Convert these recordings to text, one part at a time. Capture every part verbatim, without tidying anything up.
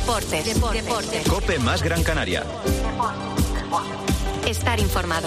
Deportes. Deportes. Deportes. COPE más Gran Canaria. Estar informado.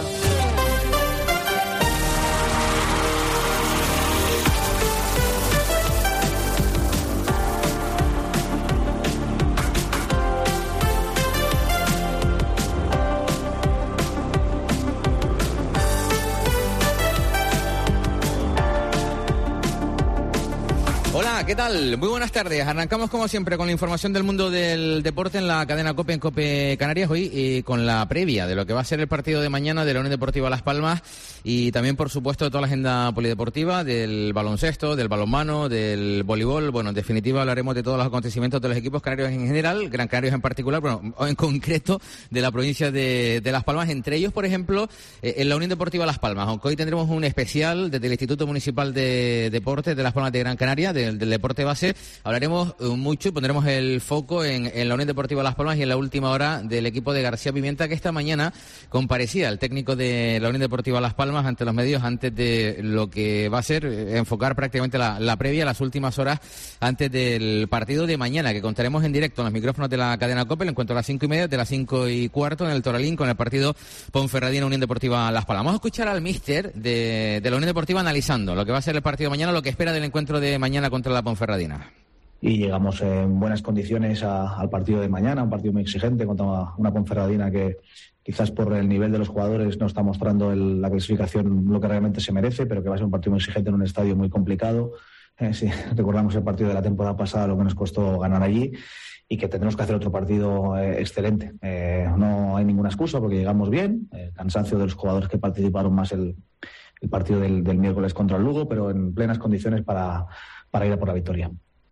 Hola, ¿qué tal? Muy buenas tardes. Arrancamos como siempre con la información del mundo del deporte en la cadena COPE en COPE Canarias hoy y con la previa de lo que va a ser el partido de mañana de la Unión Deportiva Las Palmas y también, por supuesto, de toda la agenda polideportiva, del baloncesto, del balonmano, del voleibol. Bueno, en definitiva hablaremos de todos los acontecimientos de los equipos canarios en general, Gran Canarios en particular, bueno, en concreto de la provincia de, de Las Palmas, entre ellos, por ejemplo, eh, en la Unión Deportiva Las Palmas, aunque hoy tendremos un especial desde el Instituto Municipal de Deportes de Las Palmas de Gran Canaria, de Del, del deporte base. Hablaremos mucho y pondremos el foco en, en la Unión Deportiva Las Palmas y en la última hora del equipo de García Pimienta, que esta mañana comparecía el técnico de la Unión Deportiva Las Palmas ante los medios antes de lo que va a ser enfocar prácticamente la, la previa, las últimas horas antes del partido de mañana, que contaremos en directo en los micrófonos de la cadena COPE. El encuentro a las cinco y media, de las cinco y cuarto en el Toralín con el partido Ponferradina Unión Deportiva Las Palmas. Vamos a escuchar al míster de, de la Unión Deportiva analizando lo que va a ser el partido de mañana, lo que espera del encuentro de mañana contra la Ponferradina. Y llegamos en buenas condiciones a, al partido de mañana, un partido muy exigente contra una Ponferradina que quizás por el nivel de los jugadores no está mostrando el, la clasificación lo que realmente se merece, pero que va a ser un partido muy exigente en un estadio muy complicado. Eh, sí, recordamos el partido de la temporada pasada, lo que nos costó ganar allí, y que tendremos que hacer otro partido eh, excelente. Eh, no hay ninguna excusa porque llegamos bien, eh, cansancio de los jugadores que participaron más el, el partido del, del miércoles contra el Lugo, pero en plenas condiciones para, para ir a por la victoria.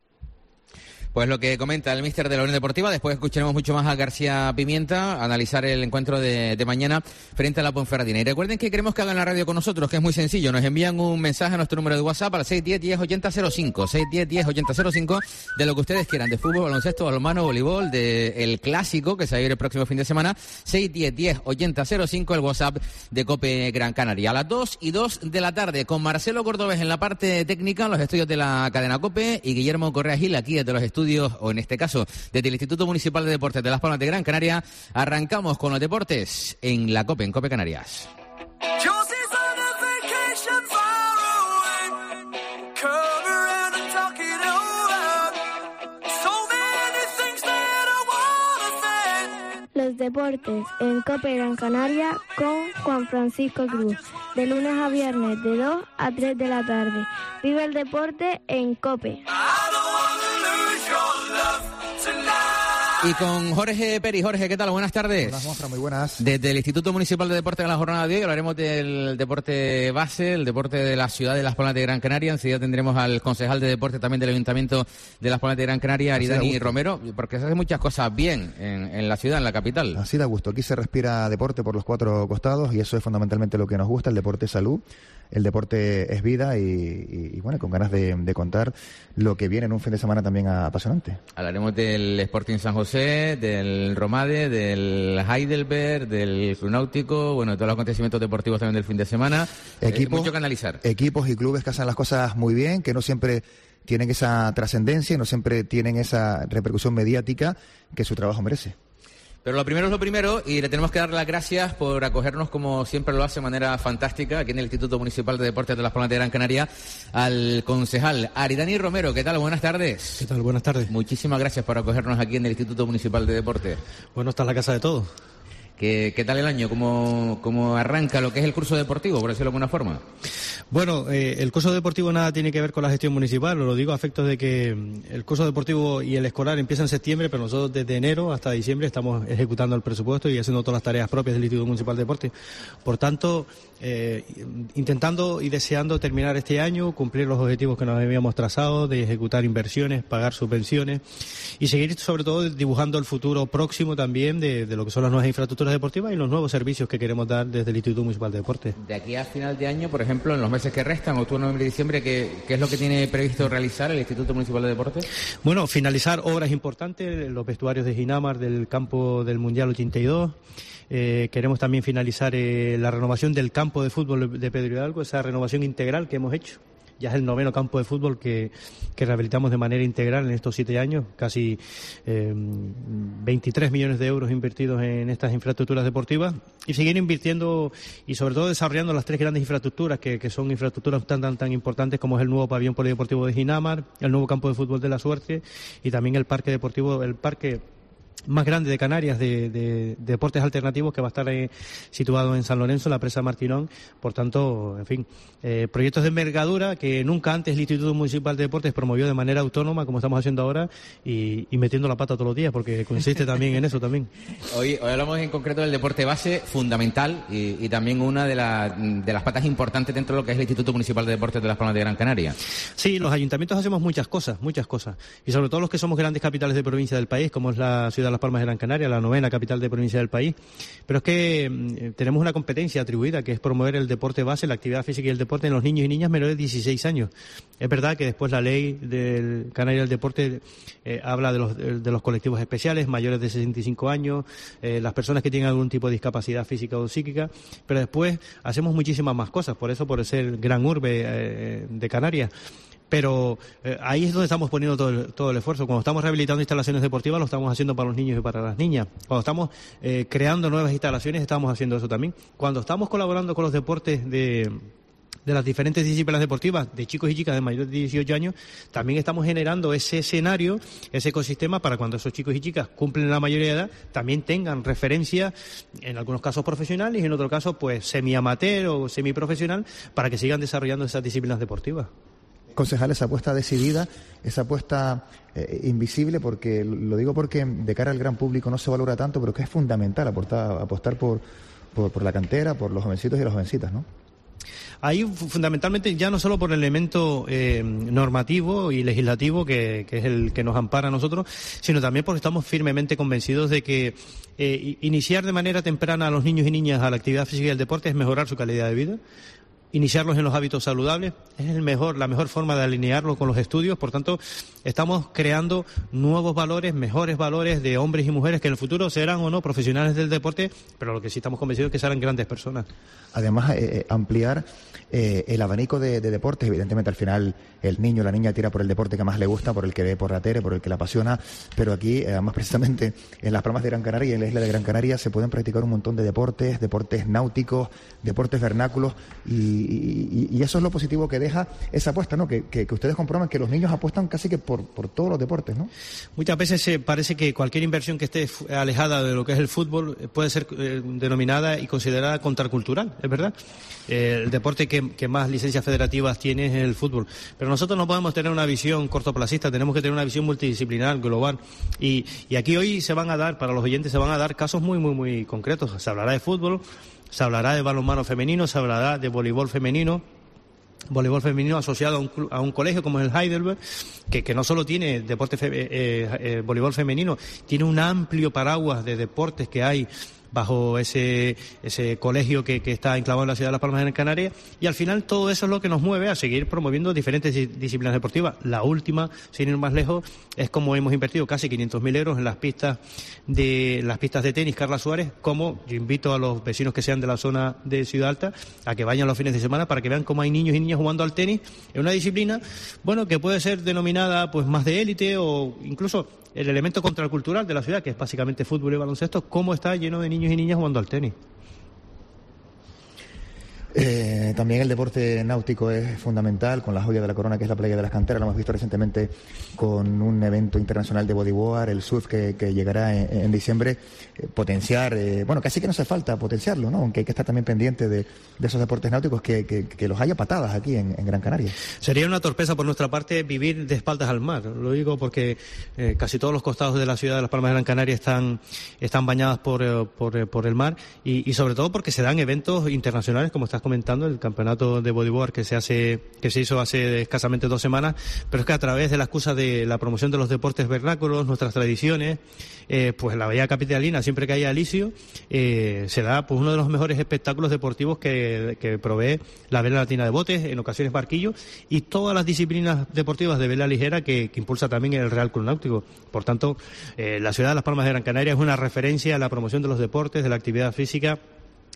Pues lo que comenta el míster de la Unión Deportiva. Después escucharemos mucho más a García Pimienta, analizar el encuentro de, de mañana frente a la Ponferradina. Y recuerden que queremos que hagan la radio con nosotros, que es muy sencillo. Nos envían un mensaje a nuestro número de WhatsApp al seis uno cero, diez, ochenta cero cinco. seis uno cero, diez, ochenta cero cinco, de lo que ustedes quieran, de fútbol, baloncesto, balonmano, voleibol, del clásico que se va a ir el próximo fin de semana. seis uno cero, diez, ochenta cero cinco, el WhatsApp de COPE Gran Canaria. A las dos y dos de la tarde, con Marcelo Cordobés en la parte técnica, en los estudios de la cadena COPE, y Guillermo Correa Gil aquí desde los estudios, o en este caso desde el Instituto Municipal de Deportes de Las Palmas de Gran Canaria. Arrancamos con los deportes en la COPE, en COPE Canarias. Los deportes en COPE Gran Canaria con Juan Francisco Cruz, de lunes a viernes de dos a tres de la tarde. Vive el deporte en COPE. Y con Jorge Peri. Jorge, ¿qué tal? Buenas tardes. Hola, Juanfran, muy buenas. Desde el Instituto Municipal de Deportes de la jornada de hoy hablaremos del deporte base, el deporte de la ciudad de Las Palmas de Gran Canaria. Enseguida tendremos al concejal de deporte también del Ayuntamiento de Las Palmas de Gran Canaria, Aridani Romero, porque se hacen muchas cosas bien en, en la ciudad, en la capital. Así da gusto. Aquí se respira deporte por los cuatro costados y eso es fundamentalmente lo que nos gusta. El deporte es salud, el deporte es vida y, y, y bueno, con ganas de, de contar lo que viene en un fin de semana también apasionante. Hablaremos del Sporting San José, del Romade, del Heidelberg, del Club Náutico, bueno, de todos los acontecimientos deportivos también del fin de semana. Equipos, eh, mucho que analizar. Equipos y clubes que hacen las cosas muy bien, que no siempre tienen esa trascendencia, no siempre tienen esa repercusión mediática que su trabajo merece. Pero lo primero es lo primero y le tenemos que dar las gracias por acogernos, como siempre lo hace de manera fantástica, aquí en el Instituto Municipal de Deportes de Las Palmas de Gran Canaria, al concejal Aridani Romero. ¿Qué tal? Buenas tardes. ¿Qué tal? Buenas tardes. Muchísimas gracias por acogernos aquí en el Instituto Municipal de Deportes. Bueno, está en la casa de todos. ¿Qué, qué tal el año? ¿Cómo, ¿Cómo arranca lo que es el curso deportivo, por decirlo de alguna forma? Bueno, eh, el curso deportivo nada tiene que ver con la gestión municipal, os lo digo a efectos de que el curso deportivo y el escolar empiezan en septiembre, pero nosotros desde enero hasta diciembre estamos ejecutando el presupuesto y haciendo todas las tareas propias del Instituto Municipal de Deportes. Por tanto, eh, intentando y deseando terminar este año, cumplir los objetivos que nos habíamos trazado, de ejecutar inversiones, pagar subvenciones y seguir sobre todo dibujando el futuro próximo también de, de lo que son las nuevas infraestructuras deportivas y los nuevos servicios que queremos dar desde el Instituto Municipal de Deportes. De aquí a final de año, por ejemplo, en los meses que restan, octubre, noviembre y diciembre, ¿qué, qué es lo que tiene previsto realizar el Instituto Municipal de Deportes? Bueno, finalizar obras importantes, los vestuarios de Ginamar del campo del Mundial ochenta y dos. Eh, queremos también finalizar eh, la renovación del campo de fútbol de Pedro Hidalgo, esa renovación integral que hemos hecho ya es el noveno campo de fútbol que, que rehabilitamos de manera integral en estos siete años, casi eh, veintitrés millones de euros invertidos en estas infraestructuras deportivas, y seguir invirtiendo y sobre todo desarrollando las tres grandes infraestructuras que, que son infraestructuras tan tan tan importantes como es el nuevo pabellón polideportivo de Ginamar, el nuevo campo de fútbol de La Suerte y también el parque deportivo, el parque más grande de Canarias de, de, de deportes alternativos, que va a estar eh, situado en San Lorenzo, en la presa Martinón. Por tanto, en fin, eh, proyectos de envergadura que nunca antes el Instituto Municipal de Deportes promovió de manera autónoma, como estamos haciendo ahora, y, y metiendo la pata todos los días, porque consiste también en eso también. Hoy, hoy hablamos en concreto del deporte base, fundamental, y, y también una de, la, de las patas importantes dentro de lo que es el Instituto Municipal de Deportes de Las Palmas de Gran Canaria. Sí, los ayuntamientos hacemos muchas cosas, muchas cosas, y sobre todo los que somos grandes capitales de provincia del país, como es la ciudad de Las Palmas de Gran Canaria, la novena capital de provincia del país. Pero es que eh, tenemos una competencia atribuida, que es promover el deporte base, la actividad física y el deporte en los niños y niñas menores de dieciséis años. Es verdad que después la ley del Canaria del Deporte eh, habla de los, de los colectivos especiales, mayores de sesenta y cinco años, eh, las personas que tienen algún tipo de discapacidad física o psíquica, pero después hacemos muchísimas más cosas, por eso, por ser gran urbe eh, de Canarias. Pero eh, ahí es donde estamos poniendo todo el, todo el esfuerzo. Cuando estamos rehabilitando instalaciones deportivas, lo estamos haciendo para los niños y para las niñas. Cuando estamos eh, creando nuevas instalaciones, estamos haciendo eso también. Cuando estamos colaborando con los deportes de... de las diferentes disciplinas deportivas de chicos y chicas de mayores de dieciocho años, también estamos generando ese escenario, ese ecosistema para cuando esos chicos y chicas cumplen la mayoría de edad, también tengan referencia, en algunos casos profesionales y en otros casos pues semi-amateur o semiprofesional, para que sigan desarrollando esas disciplinas deportivas. Concejal, esa apuesta decidida, esa apuesta eh, invisible, porque lo digo porque de cara al gran público no se valora tanto, pero que es fundamental aportar, apostar por, por, por la cantera, por los jovencitos y las jovencitas, ¿no? Ahí fundamentalmente ya no solo por el elemento eh, normativo y legislativo que, que es el que nos ampara a nosotros, sino también porque estamos firmemente convencidos de que eh, iniciar de manera temprana a los niños y niñas a la actividad física y el deporte es mejorar su calidad de vida. Iniciarlos en los hábitos saludables es el mejor, la mejor forma de alinearlos con los estudios. Por tanto, estamos creando nuevos valores, mejores valores de hombres y mujeres que en el futuro serán o no profesionales del deporte, pero lo que sí estamos convencidos es que serán grandes personas. Además, eh, ampliar eh, el abanico de, de deportes. Evidentemente, al final, el niño o la niña tira por el deporte que más le gusta, por el que ve por la tele, por el que le apasiona, pero aquí, eh, además, precisamente, en las Palmas de Gran Canaria y en la isla de Gran Canaria se pueden practicar un montón de deportes, deportes náuticos, deportes vernáculos, y Y, y eso es lo positivo que deja esa apuesta, ¿no? Que, que, que ustedes comprueban que los niños apuestan casi que por, por todos los deportes, ¿no? Muchas veces se parece que cualquier inversión que esté alejada de lo que es el fútbol puede ser eh, denominada y considerada contracultural, es verdad. Eh, el deporte que, que más licencias federativas tiene es el fútbol. Pero nosotros no podemos tener una visión cortoplacista, tenemos que tener una visión multidisciplinar, global. Y, y aquí hoy se van a dar, para los oyentes, se van a dar casos muy, muy, muy concretos. Se hablará de fútbol, se hablará de balonmano femenino, se hablará de voleibol femenino, voleibol femenino asociado a un, a un colegio como es el Heidelberg, que, que no solo tiene deporte fe, eh, eh, voleibol femenino, tiene un amplio paraguas de deportes que hay bajo ese ese colegio que, que está enclavado en la ciudad de Las Palmas de Gran Canaria, y al final todo eso es lo que nos mueve a seguir promoviendo diferentes disciplinas deportivas. La última, sin ir más lejos, es como hemos invertido casi quinientos mil euros en las pistas de las pistas de tenis Carla Suárez, como yo invito a los vecinos que sean de la zona de Ciudad Alta a que vayan los fines de semana para que vean cómo hay niños y niñas jugando al tenis en una disciplina, bueno, que puede ser denominada pues más de élite, o incluso el elemento contracultural de la ciudad, que es básicamente fútbol y baloncesto, cómo está lleno de niños y niñas jugando al tenis. Eh, también el deporte náutico es fundamental, con la joya de la corona que es la playa de las canteras. Lo hemos visto recientemente con un evento internacional de bodyboard, el surf que, que llegará en, en diciembre. Eh, potenciar, eh, bueno, casi que no hace falta potenciarlo, ¿no? Aunque hay que estar también pendiente de, de esos deportes náuticos, que, que, que los haya patadas aquí en, en Gran Canaria. Sería una torpeza por nuestra parte vivir de espaldas al mar. Lo digo porque eh, casi todos los costados de la ciudad de Las Palmas de Gran Canaria están, están bañadas por, eh, por, eh, por el mar, y, y sobre todo porque se dan eventos internacionales, como estás comentando, el campeonato de bodyboard que se hace, que se hizo hace escasamente dos semanas, pero es que a través de la excusa de la promoción de los deportes vernáculos, nuestras tradiciones, eh, pues en la bahía capitalina, siempre que haya alisio, eh, se da pues uno de los mejores espectáculos deportivos que, que provee la vela latina de botes, en ocasiones barquillo, y todas las disciplinas deportivas de vela ligera que, que impulsa también el Real Club Náutico. Por tanto, eh, la ciudad de Las Palmas de Gran Canaria es una referencia a la promoción de los deportes, de la actividad física,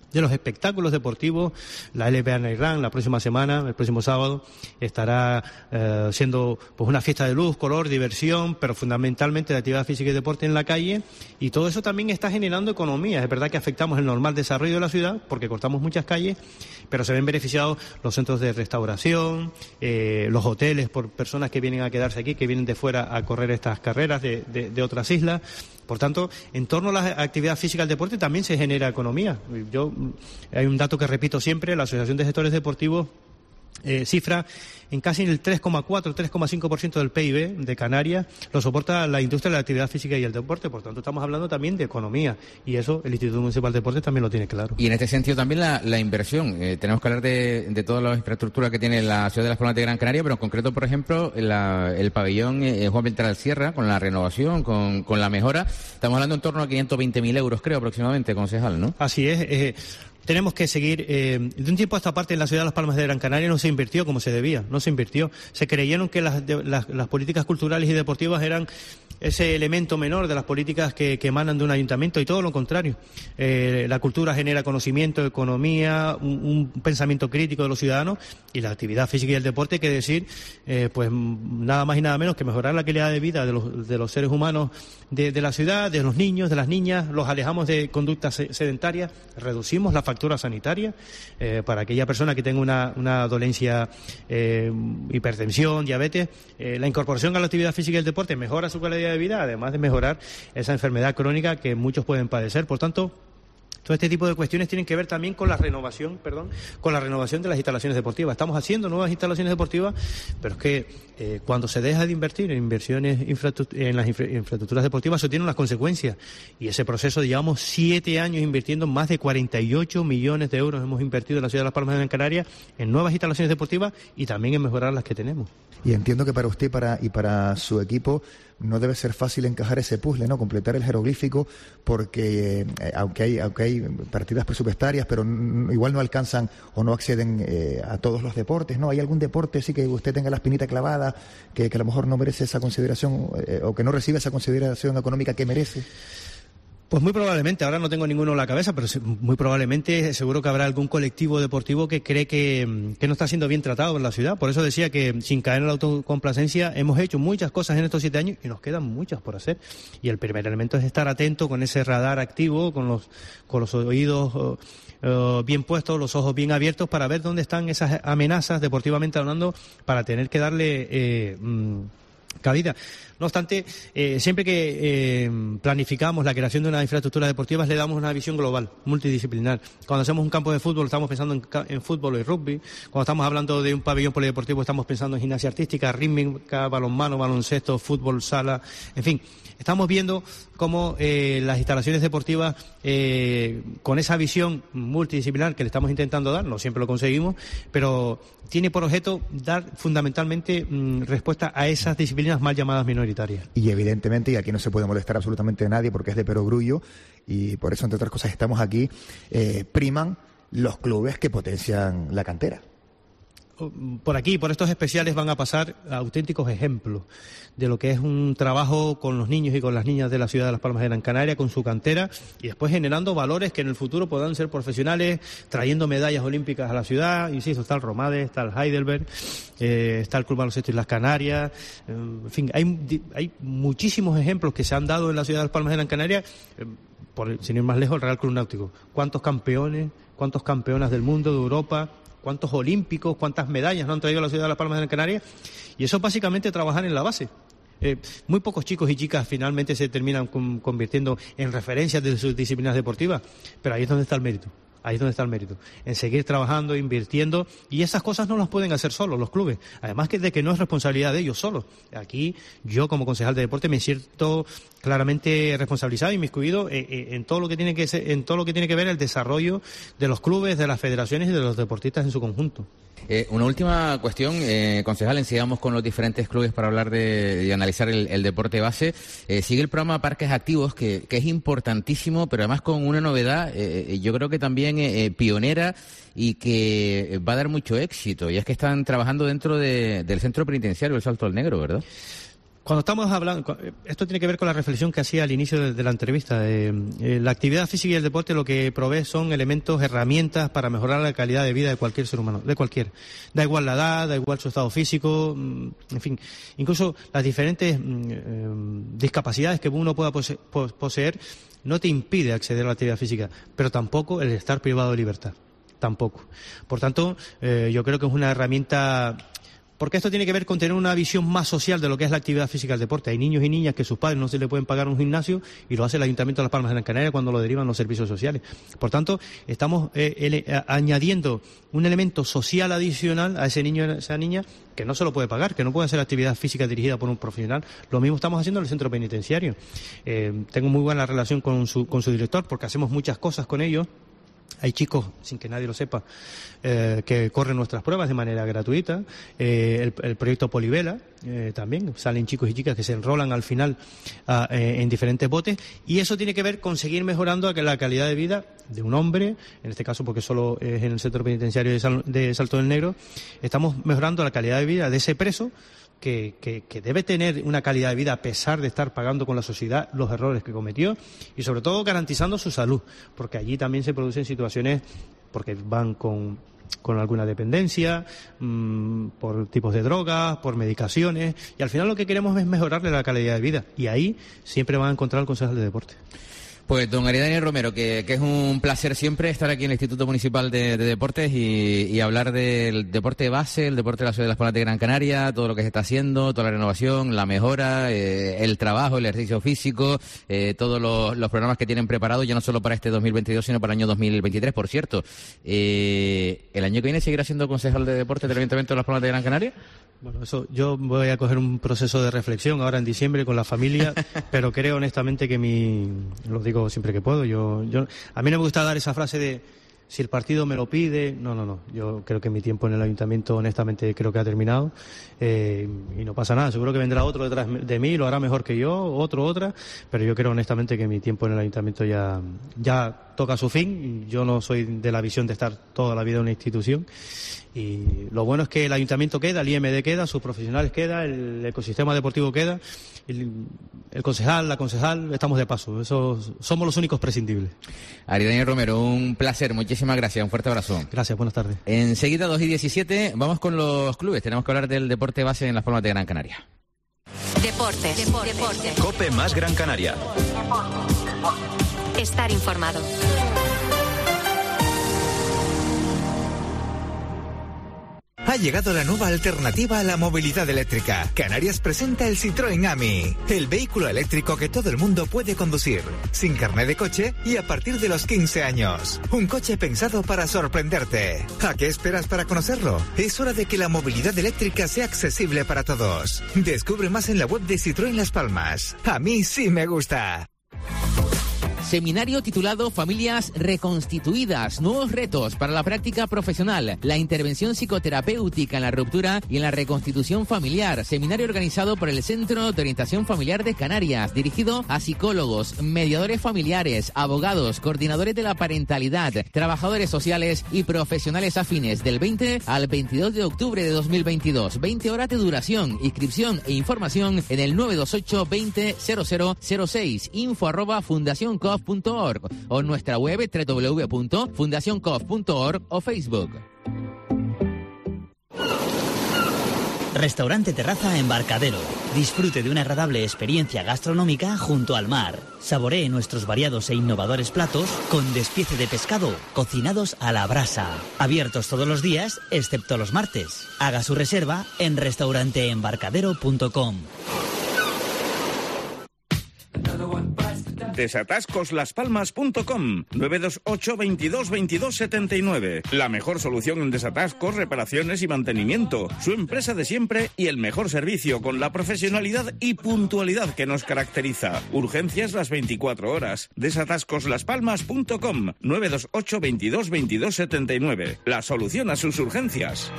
de los espectáculos deportivos. La L P A Night Run la próxima semana, el próximo sábado, estará eh, siendo pues una fiesta de luz, color, diversión, pero fundamentalmente de actividad física y deporte en la calle, y todo eso también está generando economía. Es verdad que afectamos el normal desarrollo de la ciudad porque cortamos muchas calles, pero se ven beneficiados los centros de restauración, eh, los hoteles por personas que vienen a quedarse aquí, que vienen de fuera a correr estas carreras de, de, de otras islas. Por tanto, en torno a la actividad física y al deporte también se genera economía. Yo, hay un dato que repito siempre: la Asociación de Gestores Deportivos eh, cifra en casi el tres coma cuatro, tres coma cinco por ciento del P I B de Canarias lo soporta la industria de la actividad física y el deporte. Por tanto, estamos hablando también de economía, y eso el Instituto Municipal de Deportes también lo tiene claro. Y en este sentido también la, la inversión. Eh, tenemos que hablar de, de toda la infraestructura que tiene la ciudad de Las Palmas de Gran Canaria, pero en concreto, por ejemplo, la, el pabellón eh, Juan Beltrán Sierra, con la renovación, con, con la mejora. Estamos hablando en torno a quinientos veinte mil euros, creo, aproximadamente, concejal, ¿no? Así es. Eh, Tenemos que seguir, eh, de un tiempo a esta parte en la ciudad de Las Palmas de Gran Canaria no se invirtió como se debía, no se invirtió. Se creyeron que las, de, las, las políticas culturales y deportivas eran ese elemento menor de las políticas que, que emanan de un ayuntamiento, y todo lo contrario. Eh, la cultura genera conocimiento, economía, un, un pensamiento crítico de los ciudadanos, y la actividad física y el deporte, hay que decir, eh, pues nada más y nada menos que mejorar la calidad de vida de los, de los seres humanos de, de la ciudad, de los niños, de las niñas. Los alejamos de conductas sedentarias, reducimos la factura sanitaria eh, para aquella persona que tenga una, una dolencia, eh, hipertensión, diabetes. Eh, la incorporación a la actividad física y el deporte mejora su calidad de vida, además de mejorar esa enfermedad crónica que muchos pueden padecer. Por tanto, todo este tipo de cuestiones tienen que ver también con la renovación, perdón, con la renovación de las instalaciones deportivas. Estamos haciendo nuevas instalaciones deportivas, pero es que eh, cuando se deja de invertir en inversiones en las infra infraestructuras deportivas, eso tiene unas consecuencias. Y ese proceso, llevamos siete años invirtiendo más de cuarenta y ocho millones de euros hemos invertido en la ciudad de Las Palmas de Gran Canaria en nuevas instalaciones deportivas y también en mejorar las que tenemos. Y entiendo que para usted para, y para su equipo no debe ser fácil encajar ese puzzle, ¿no? Completar el jeroglífico, porque eh, aunque hay aunque hay partidas presupuestarias, pero n igual no alcanzan o no acceden eh, a todos los deportes, ¿no? ¿Hay algún deporte sí que usted tenga la espinita clavada, que, que a lo mejor no merece esa consideración eh, o que no recibe esa consideración económica que merece? Pues muy probablemente, ahora no tengo ninguno en la cabeza, pero muy probablemente seguro que habrá algún colectivo deportivo que cree que, que no está siendo bien tratado en la ciudad. Por eso decía que, sin caer en la autocomplacencia, hemos hecho muchas cosas en estos siete años y nos quedan muchas por hacer. Y el primer elemento es estar atento con ese radar activo, con los, con los oídos uh, uh, bien puestos, los ojos bien abiertos, para ver dónde están esas amenazas deportivamente hablando, para tener que darle eh, mm, cabida. No obstante, eh, siempre que eh, planificamos la creación de una infraestructura deportiva, le damos una visión global, multidisciplinar. Cuando hacemos un campo de fútbol, estamos pensando en, en fútbol y rugby. Cuando estamos hablando de un pabellón polideportivo, estamos pensando en gimnasia artística, rítmica, balonmano, baloncesto, fútbol, sala, en fin. Estamos viendo cómo eh, las instalaciones deportivas, eh, con esa visión multidisciplinar que le estamos intentando dar, no siempre lo conseguimos, pero tiene por objeto dar fundamentalmente mmm, respuesta a esas disciplinas mal llamadas minoritarias. Y evidentemente, y aquí no se puede molestar absolutamente a nadie porque es de perogrullo, y por eso, entre otras cosas, estamos aquí, eh, priman los clubes que potencian la cantera. Por aquí, por estos especiales, van a pasar auténticos ejemplos de lo que es un trabajo con los niños y con las niñas de la ciudad de Las Palmas de Gran Canaria, con su cantera, y después generando valores que en el futuro puedan ser profesionales, trayendo medallas olímpicas a la ciudad. Insisto, está el Romade, está el Heidelberg, eh, está el Club Baloncesto y las Canarias, eh, en fin, hay, hay muchísimos ejemplos que se han dado en la ciudad de Las Palmas de Gran Canaria. eh, por, sin ir más lejos, el Real Club Náutico. ¿Cuántos campeones, cuántos campeonas del mundo, de Europa, cuántos olímpicos, cuántas medallas no han traído a la ciudad de Las Palmas de Gran Canaria? Y eso es básicamente trabajar en la base. Eh, muy pocos chicos y chicas finalmente se terminan con, convirtiendo en referencias de sus disciplinas deportivas, pero ahí es donde está el mérito. Ahí es donde está el mérito, en seguir trabajando, invirtiendo, y esas cosas no las pueden hacer solos los clubes, además que de que no es responsabilidad de ellos solos. Aquí yo, como concejal de deporte, me siento claramente responsabilizado y inmiscuido en, en todo lo que tiene que ser, en todo lo que tiene que ver el desarrollo de los clubes, de las federaciones y de los deportistas en su conjunto. Eh, una última cuestión, eh, concejal, enseguidamos con los diferentes clubes para hablar de, de analizar el, el deporte base. Eh, sigue el programa Parques Activos, que, que es importantísimo, pero además con una novedad, eh, yo creo que también eh, pionera y que va a dar mucho éxito, y es que están trabajando dentro de, del centro penitenciario El Salto al Negro, ¿verdad? Cuando estamos hablando, esto tiene que ver con la reflexión que hacía al inicio de, de la entrevista. Eh, eh, la actividad física y el deporte lo que provee son elementos, herramientas para mejorar la calidad de vida de cualquier ser humano, de cualquier. Da igual la edad, da igual su estado físico, en fin, incluso las diferentes eh, discapacidades que uno pueda pose- poseer no te impide acceder a la actividad física, pero tampoco el estar privado de libertad, tampoco. Por tanto, eh, yo creo que es una herramienta. Porque esto tiene que ver con tener una visión más social de lo que es la actividad física del deporte. Hay niños y niñas que sus padres no se le pueden pagar un gimnasio y lo hace el Ayuntamiento de Las Palmas de Gran Canaria cuando lo derivan los servicios sociales. Por tanto, estamos eh, ele- añadiendo un elemento social adicional a ese niño o a esa niña que no se lo puede pagar, que no puede hacer actividad física dirigida por un profesional. Lo mismo estamos haciendo en el centro penitenciario. Eh, tengo muy buena relación con su, con su director porque hacemos muchas cosas con ellos. Hay chicos, sin que nadie lo sepa, eh, que corren nuestras pruebas de manera gratuita. Eh, el, el proyecto Polivela eh, también, salen chicos y chicas que se enrolan al final uh, eh, en diferentes botes. Y eso tiene que ver con seguir mejorando la calidad de vida de un hombre, en este caso porque solo es en el centro penitenciario de, Sal, de Salto del Negro. Estamos mejorando la calidad de vida de ese preso, Que, que, que debe tener una calidad de vida a pesar de estar pagando con la sociedad los errores que cometió y sobre todo garantizando su salud, porque allí también se producen situaciones porque van con, con alguna dependencia, mmm, por tipos de drogas, por medicaciones, y al final lo que queremos es mejorarle la calidad de vida y ahí siempre van a encontrar el concejal de deporte. Pues don Aridane Romero, que, que es un placer siempre estar aquí en el Instituto Municipal de, de Deportes y, y hablar del deporte de base, el deporte de la ciudad de Las Palmas de Gran Canaria, todo lo que se está haciendo, toda la renovación, la mejora, eh, el trabajo, el ejercicio físico, eh, todos los, los programas que tienen preparados, ya no solo para este dos mil veintidós, sino para el año dos mil veintitrés, por cierto. Eh, ¿El año que viene seguirá siendo concejal de Deportes del Ayuntamiento de Las Palmas de Gran Canaria? Bueno, eso yo voy a coger un proceso de reflexión ahora en diciembre con la familia, pero creo honestamente que mi, lo digo siempre que puedo, yo, yo, a mí no me gusta dar esa frase de si el partido me lo pide, no, no, no, yo creo que mi tiempo en el ayuntamiento honestamente creo que ha terminado eh, y no pasa nada, seguro que vendrá otro detrás de mí, lo hará mejor que yo, otro, otra, pero yo creo honestamente que mi tiempo en el ayuntamiento ya, ya toca su fin, yo no soy de la visión de estar toda la vida en una institución. Y lo bueno es que el ayuntamiento queda, el I M D queda, sus profesionales queda, el ecosistema deportivo queda, el, el concejal, la concejal, estamos de paso, eso, somos los únicos prescindibles. Aridane Romero, un placer, muchísimas gracias, un fuerte abrazo. Gracias, buenas tardes. Enseguida, dos y diecisiete, vamos con los clubes, tenemos que hablar del deporte base en Las Palmas de Gran Canaria. Deportes, deportes, deportes. COPE más Gran Canaria. Estar informado. Ha llegado la nueva alternativa a la movilidad eléctrica. Canarias presenta el Citroën A M I, el vehículo eléctrico que todo el mundo puede conducir, sin carné de coche y a partir de los quince años. Un coche pensado para sorprenderte. ¿A qué esperas para conocerlo? Es hora de que la movilidad eléctrica sea accesible para todos. Descubre más en la web de Citroën Las Palmas. A mí sí me gusta. Seminario titulado Familias Reconstituidas, nuevos retos para la práctica profesional, la intervención psicoterapéutica en la ruptura y en la reconstitución familiar. Seminario organizado por el Centro de Orientación Familiar de Canarias, dirigido a psicólogos, mediadores familiares, abogados, coordinadores de la parentalidad, trabajadores sociales y profesionales afines, del veinte al veintidós de octubre de dos mil veintidós. veinte horas de duración, inscripción e información en el nueve dos ocho veinte cero cero cero seis, info arroba fundación cof punto org o nuestra web doble u doble u doble u punto fundación cof punto org o Facebook. Restaurante Terraza Embarcadero. Disfrute de una agradable experiencia gastronómica junto al mar. Saboree nuestros variados e innovadores platos con despiece de pescado cocinados a la brasa. Abiertos todos los días, excepto los martes. Haga su reserva en restaurante embarcadero punto com. Desatascos las palmas punto com, nueve dos ocho veintidós veintidós setenta y nueve. La mejor solución en desatascos, reparaciones y mantenimiento. Su empresa de siempre y el mejor servicio con la profesionalidad y puntualidad que nos caracteriza. Urgencias las veinticuatro horas. Desatascos las palmas punto com, nueve dos ocho veintidós veintidós setenta y nueve. La solución a sus urgencias.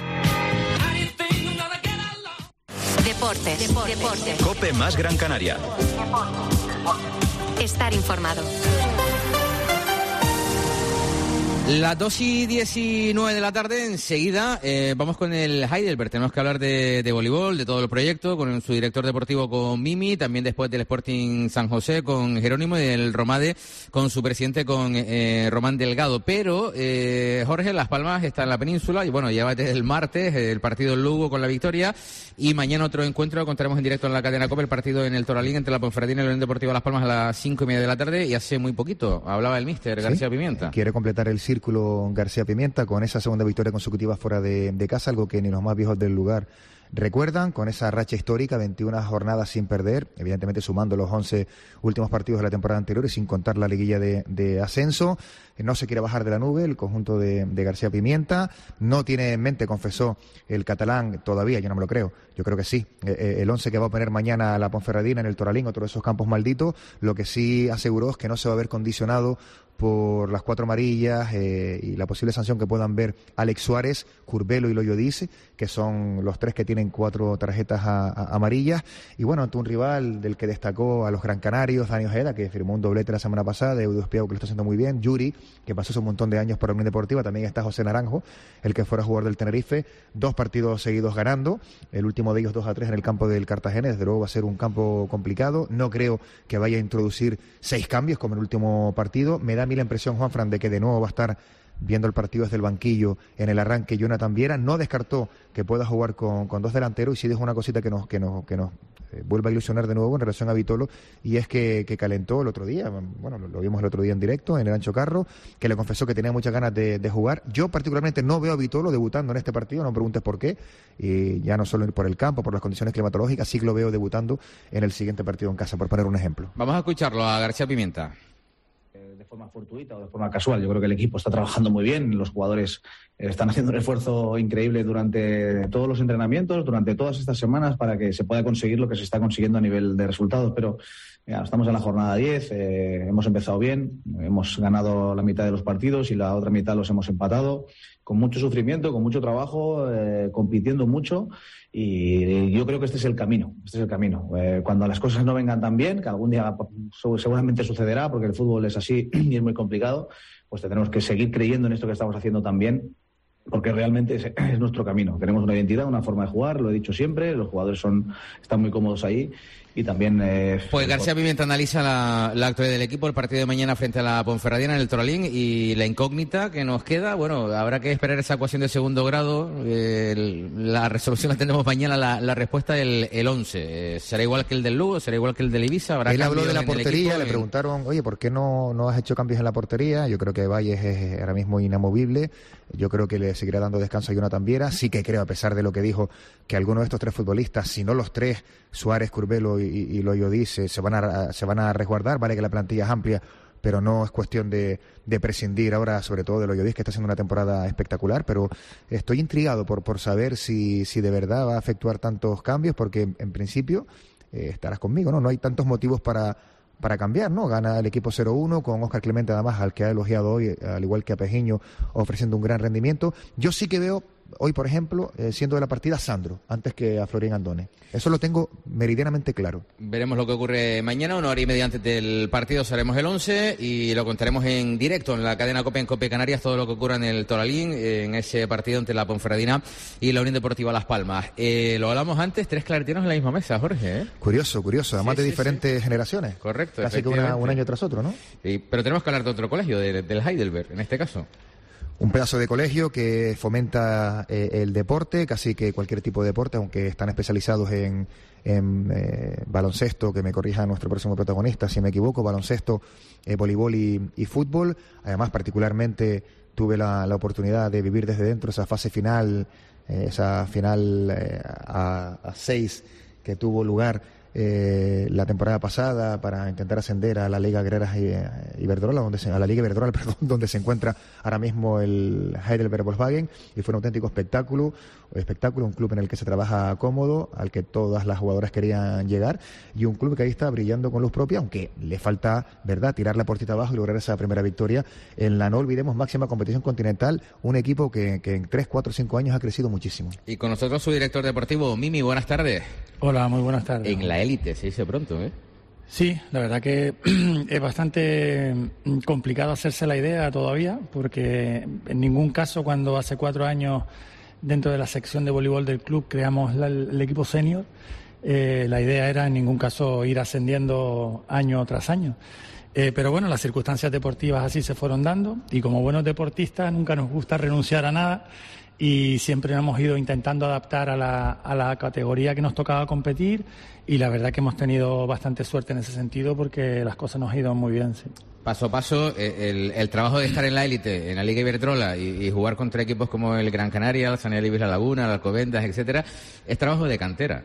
Deportes, deportes, deportes. COPE más Gran Canaria. Estar informado. Las dos y diecinueve de la tarde, enseguida eh, vamos con el Heidelberg. Tenemos que hablar de, de voleibol, de todo el proyecto, con su director deportivo, con Mimi, también después del Sporting San José, con Jerónimo, y del Romade, con su presidente, con eh, Román Delgado. Pero, eh, Jorge, Las Palmas está en la península, y bueno, ya desde el martes el partido en Lugo con la victoria, y mañana otro encuentro, contaremos en directo en la cadena COPE, el partido en el Toralín entre la Ponferradina y la Unión Deportiva Las Palmas a las cinco y media de la tarde, y hace muy poquito hablaba el míster García ¿Sí? Pimienta. Quiere completar el círculo García Pimienta con esa segunda victoria consecutiva fuera de, de casa, algo que ni los más viejos del lugar recuerdan, con esa racha histórica, veintiuna jornadas sin perder, evidentemente sumando los once últimos partidos de la temporada anterior y sin contar la liguilla de, de ascenso. No se quiere bajar de la nube el conjunto de, de García Pimienta, no tiene en mente, confesó el catalán todavía, yo no me lo creo, yo creo que sí, eh, el once que va a poner mañana a la Ponferradina en el Toralín, otro de esos campos malditos, lo que sí aseguró es que no se va a ver condicionado por las cuatro amarillas eh, y la posible sanción que puedan ver Alex Suárez, Curbelo y Loyo Dice, que son los tres que tienen cuatro tarjetas a, a, amarillas. Y bueno, ante un rival del que destacó a los Gran Canarios, Dani Ojeda, que firmó un doblete la semana pasada, Eudo Espiago, que lo está haciendo muy bien, Yuri, que pasó hace un montón de años por la Unión Deportiva, también está José Naranjo, el que fuera jugador del Tenerife, dos partidos seguidos ganando, el último de ellos dos a tres en el campo del Cartagena, desde luego va a ser un campo complicado, no creo que vaya a introducir seis cambios como en el último partido, me da a mí la impresión, Juanfran, de que de nuevo va a estar viendo el partido desde el banquillo en el arranque Jonathan Viera, no descartó que pueda jugar con, con dos delanteros, y sí dijo una cosita que nos que nos, que nos eh, vuelve a ilusionar de nuevo en relación a Vitolo, y es que, que calentó el otro día, bueno, lo, lo vimos el otro día en directo en el Ancho Carro, que le confesó que tenía muchas ganas de, de jugar. Yo particularmente no veo a Vitolo debutando en este partido, no me preguntes por qué, y ya no solo por el campo, por las condiciones climatológicas, sí que lo veo debutando en el siguiente partido en casa, por poner un ejemplo. Vamos a escucharlo a García Pimienta. De forma fortuita o de forma casual. Yo creo que el equipo está trabajando muy bien, los jugadores están haciendo un esfuerzo increíble durante todos los entrenamientos, durante todas estas semanas, para que se pueda conseguir lo que se está consiguiendo a nivel de resultados, pero mira, estamos en la jornada diez, eh, hemos empezado bien, hemos ganado la mitad de los partidos y la otra mitad los hemos empatado, con mucho sufrimiento, con mucho trabajo, eh, compitiendo mucho, y yo creo que este es el camino, este es el camino. Eh, cuando las cosas no vengan tan bien, que algún día seguramente sucederá, porque el fútbol es así y es muy complicado, pues tendremos que seguir creyendo en esto que estamos haciendo también, porque realmente es, es nuestro camino. Tenemos una identidad, una forma de jugar, lo he dicho siempre, los jugadores son están muy cómodos ahí, y también... Eh, pues García Pimienta analiza la, la actualidad del equipo, el partido de mañana frente a la Ponferradina en el Toralín, y la incógnita que nos queda, bueno, habrá que esperar esa ecuación de segundo grado, eh, el, la resolución la tendremos mañana, la, la respuesta el, el once. Eh, ¿Será igual que el del Lugo? ¿Será igual que el del Ibiza? ¿Habrá Él habló de la en el portería, equipo? le preguntaron, oye, ¿por qué no, no has hecho cambios en la portería? Yo creo que Valles es ahora mismo inamovible, yo creo que le seguirá dando descanso a Jonathan Viera, sí que creo, a pesar de lo que dijo, que alguno de estos tres futbolistas, si no los tres, Suárez, Curbelo y, y, y Loyo Dice, se van a se van a resguardar, vale que la plantilla es amplia, pero no es cuestión de, de prescindir ahora, sobre todo de Loyo Dice, que está haciendo una temporada espectacular, pero estoy intrigado por, por saber si, si de verdad va a efectuar tantos cambios, porque en principio eh, estarás conmigo, ¿no? No hay tantos motivos para para cambiar, ¿no? Gana el equipo cero uno con Óscar Clemente, además, al que ha elogiado hoy, al igual que a Pejiño, ofreciendo un gran rendimiento. Yo sí que veo hoy, por ejemplo, eh, siendo de la partida Sandro, antes que a Florian Andone. Eso lo tengo meridianamente claro. Veremos lo que ocurre mañana, una hora y media antes del partido haremos el once y lo contaremos en directo en la cadena COPE, en COPE Canarias, todo lo que ocurra en el Toralín, en ese partido entre la Ponferradina y la Unión Deportiva Las Palmas. Eh, lo hablamos antes, tres claretianos en la misma mesa, Jorge, ¿eh? Curioso, curioso, además sí, de sí, diferentes sí. generaciones. Correcto, casi que una, un año tras otro, ¿no? Sí, pero tenemos que hablar de otro colegio, de, del Heidelberg, en este caso. Un pedazo de colegio que fomenta eh, el deporte, casi que cualquier tipo de deporte, aunque están especializados en, en eh, baloncesto, que me corrija nuestro próximo protagonista si me equivoco, baloncesto, eh, voleibol y, y fútbol. Además, particularmente tuve la, la oportunidad de vivir desde dentro esa fase final, eh, esa final eh, a, a seis que tuvo lugar Eh, la temporada pasada para intentar ascender a la Liga Guerreras Iberdrola, donde se, a la Liga Iberdrola, perdón, donde se encuentra ahora mismo el Heidelberg Volkswagen, y fue un auténtico espectáculo, espectáculo, un club en el que se trabaja cómodo, al que todas las jugadoras querían llegar, y un club que ahí está brillando con luz propia, aunque le falta, verdad, tirar la puertita abajo y lograr esa primera victoria en la, no olvidemos, máxima competición continental, un equipo que, que en tres, cuatro, cinco años ha crecido muchísimo. Y con nosotros su director deportivo, Mimi, buenas tardes. Hola, muy buenas tardes. En la élite, se dice pronto, ¿eh? Sí, la verdad que es bastante complicado hacerse la idea todavía, porque en ningún caso cuando hace cuatro años dentro de la sección de voleibol del club creamos la, el equipo senior, eh, la idea era en ningún caso ir ascendiendo año tras año. Eh, pero bueno, las circunstancias deportivas así se fueron dando y como buenos deportistas nunca nos gusta renunciar a nada y siempre hemos ido intentando adaptar a la, a la categoría que nos tocaba competir y la verdad que hemos tenido bastante suerte en ese sentido porque las cosas nos han ido muy bien. Sí. Paso a paso, el, el trabajo de estar en la élite, en la Liga Iberdrola y, y jugar contra equipos como el Gran Canaria, el Sanidad Ibis La Laguna, el Alcobendas, etcétera, es trabajo de cantera.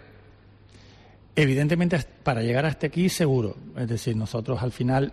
Evidentemente, para llegar hasta aquí, seguro. Es decir, nosotros al final,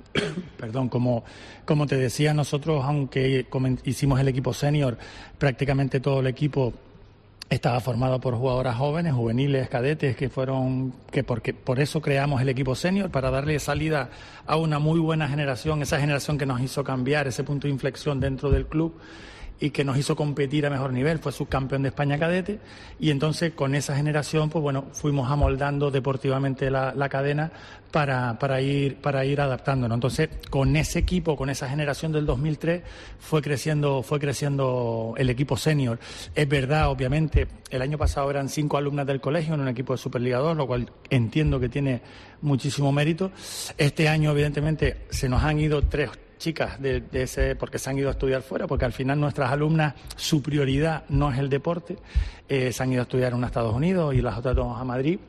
perdón, como, como te decía, nosotros, aunque hicimos el equipo senior, prácticamente todo el equipo estaba formado por jugadoras jóvenes, juveniles, cadetes, que fueron, que porque por eso creamos el equipo senior, para darle salida a una muy buena generación, esa generación que nos hizo cambiar, ese punto de inflexión dentro del club y que nos hizo competir a mejor nivel, fue subcampeón de España cadete, y entonces con esa generación, pues bueno, fuimos amoldando deportivamente la, la cadena para, para ir, para ir adaptándonos. Entonces, con ese equipo, con esa generación del dos mil tres, fue creciendo, fue creciendo el equipo senior. Es verdad, obviamente, el año pasado eran cinco alumnas del colegio en un equipo de Superliga dos, lo cual entiendo que tiene muchísimo mérito. Este año, evidentemente, se nos han ido tres chicas de, de ese, porque se han ido a estudiar fuera, porque al final nuestras alumnas, su prioridad no es el deporte, eh, se han ido a estudiar una a Estados Unidos y las otras dos a Madrid,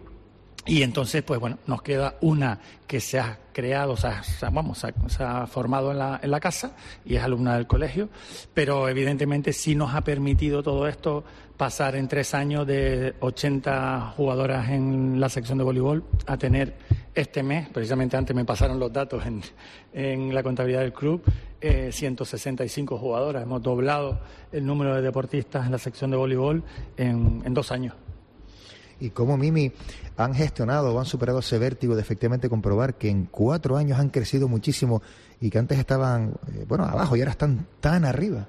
y entonces, pues bueno, nos queda una que se ha creado, o sea, vamos, se ha, se ha formado en la, en la casa y es alumna del colegio, pero evidentemente sí nos ha permitido todo esto pasar en tres años de ochenta jugadoras en la sección de voleibol a tener este mes, precisamente antes me pasaron los datos en, en la contabilidad del club, eh, ciento sesenta y cinco jugadoras. Hemos doblado el número de deportistas en la sección de voleibol en, en dos años. ¿Y cómo, Mimi, han gestionado o han superado ese vértigo de efectivamente comprobar que en cuatro años han crecido muchísimo y que antes estaban, eh, bueno, abajo y ahora están tan arriba?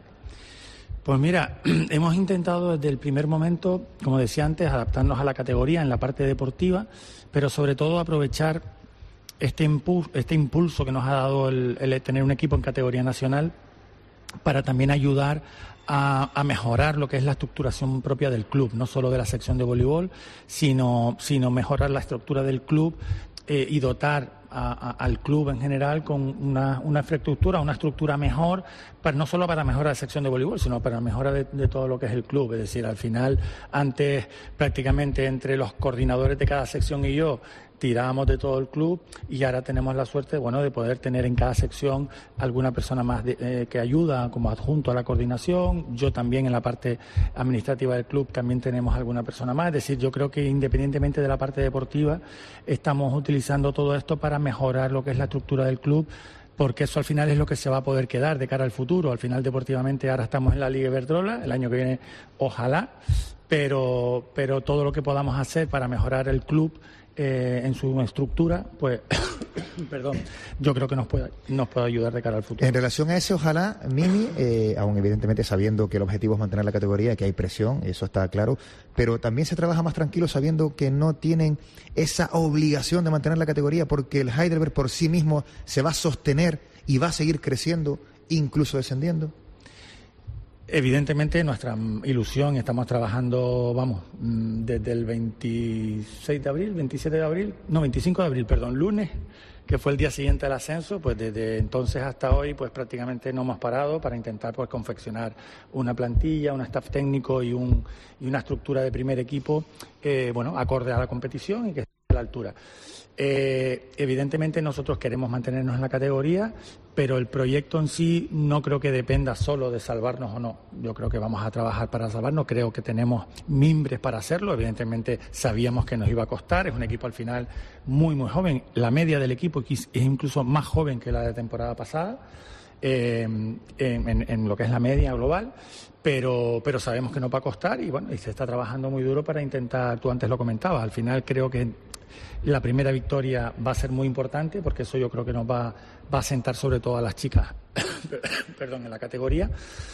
Pues mira, hemos intentado desde el primer momento, como decía antes, adaptarnos a la categoría en la parte deportiva, pero sobre todo aprovechar este impulso, este impulso que nos ha dado el, el tener un equipo en categoría nacional para también ayudar a, a mejorar lo que es la estructuración propia del club, no solo de la sección de voleibol, sino, sino mejorar la estructura del club eh, y dotar A, a, al club en general con una, una infraestructura, una estructura mejor, para, no solo para mejorar la sección de voleibol, sino para mejora de, de todo lo que es el club. Es decir, al final, antes prácticamente entre los coordinadores de cada sección y yo tirábamos de todo el club y ahora tenemos la suerte, bueno, de poder tener en cada sección alguna persona más de, eh, que ayuda como adjunto a la coordinación. Yo también en la parte administrativa del club también tenemos alguna persona más. Es decir, yo creo que independientemente de la parte deportiva estamos utilizando todo esto para mejorar lo que es la estructura del club, porque eso al final es lo que se va a poder quedar de cara al futuro. Al final, deportivamente, ahora estamos en la Liga Iberdrola, el año que viene ojalá, pero, pero todo lo que podamos hacer para mejorar el club eh, en su estructura, pues, perdón, yo creo que nos puede, nos puede ayudar de cara al futuro. En relación a ese, ojalá, Mimi, eh, aún evidentemente sabiendo que el objetivo es mantener la categoría, que hay presión, eso está claro, pero también se trabaja más tranquilo sabiendo que no tienen esa obligación de mantener la categoría, porque el Heidelberg por sí mismo se va a sostener y va a seguir creciendo, incluso descendiendo. Evidentemente nuestra ilusión, estamos trabajando, vamos, desde el veintiséis de abril, veintisiete de abril, no, veinticinco de abril, perdón, lunes, que fue el día siguiente al ascenso, pues desde entonces hasta hoy pues prácticamente no hemos parado para intentar pues confeccionar una plantilla, un staff técnico y, un, y una estructura de primer equipo, eh, bueno, acorde a la competición y que esté a la altura. Eh, evidentemente nosotros queremos mantenernos en la categoría, pero el proyecto en sí no creo que dependa solo de salvarnos o no. Yo creo que vamos a trabajar para salvarnos, creo que tenemos mimbres para hacerlo. Evidentemente sabíamos que nos iba a costar, es un equipo al final muy muy joven, la media del equipo es incluso más joven que la de temporada pasada, eh, en, en, en lo que es la media global, pero, pero sabemos que nos va a costar y bueno, y se está trabajando muy duro para intentar, tú antes lo comentabas, al final creo que la primera victoria va a ser muy importante porque eso yo creo que nos va, va a sentar sobre todo a las chicas perdón, en la categoría.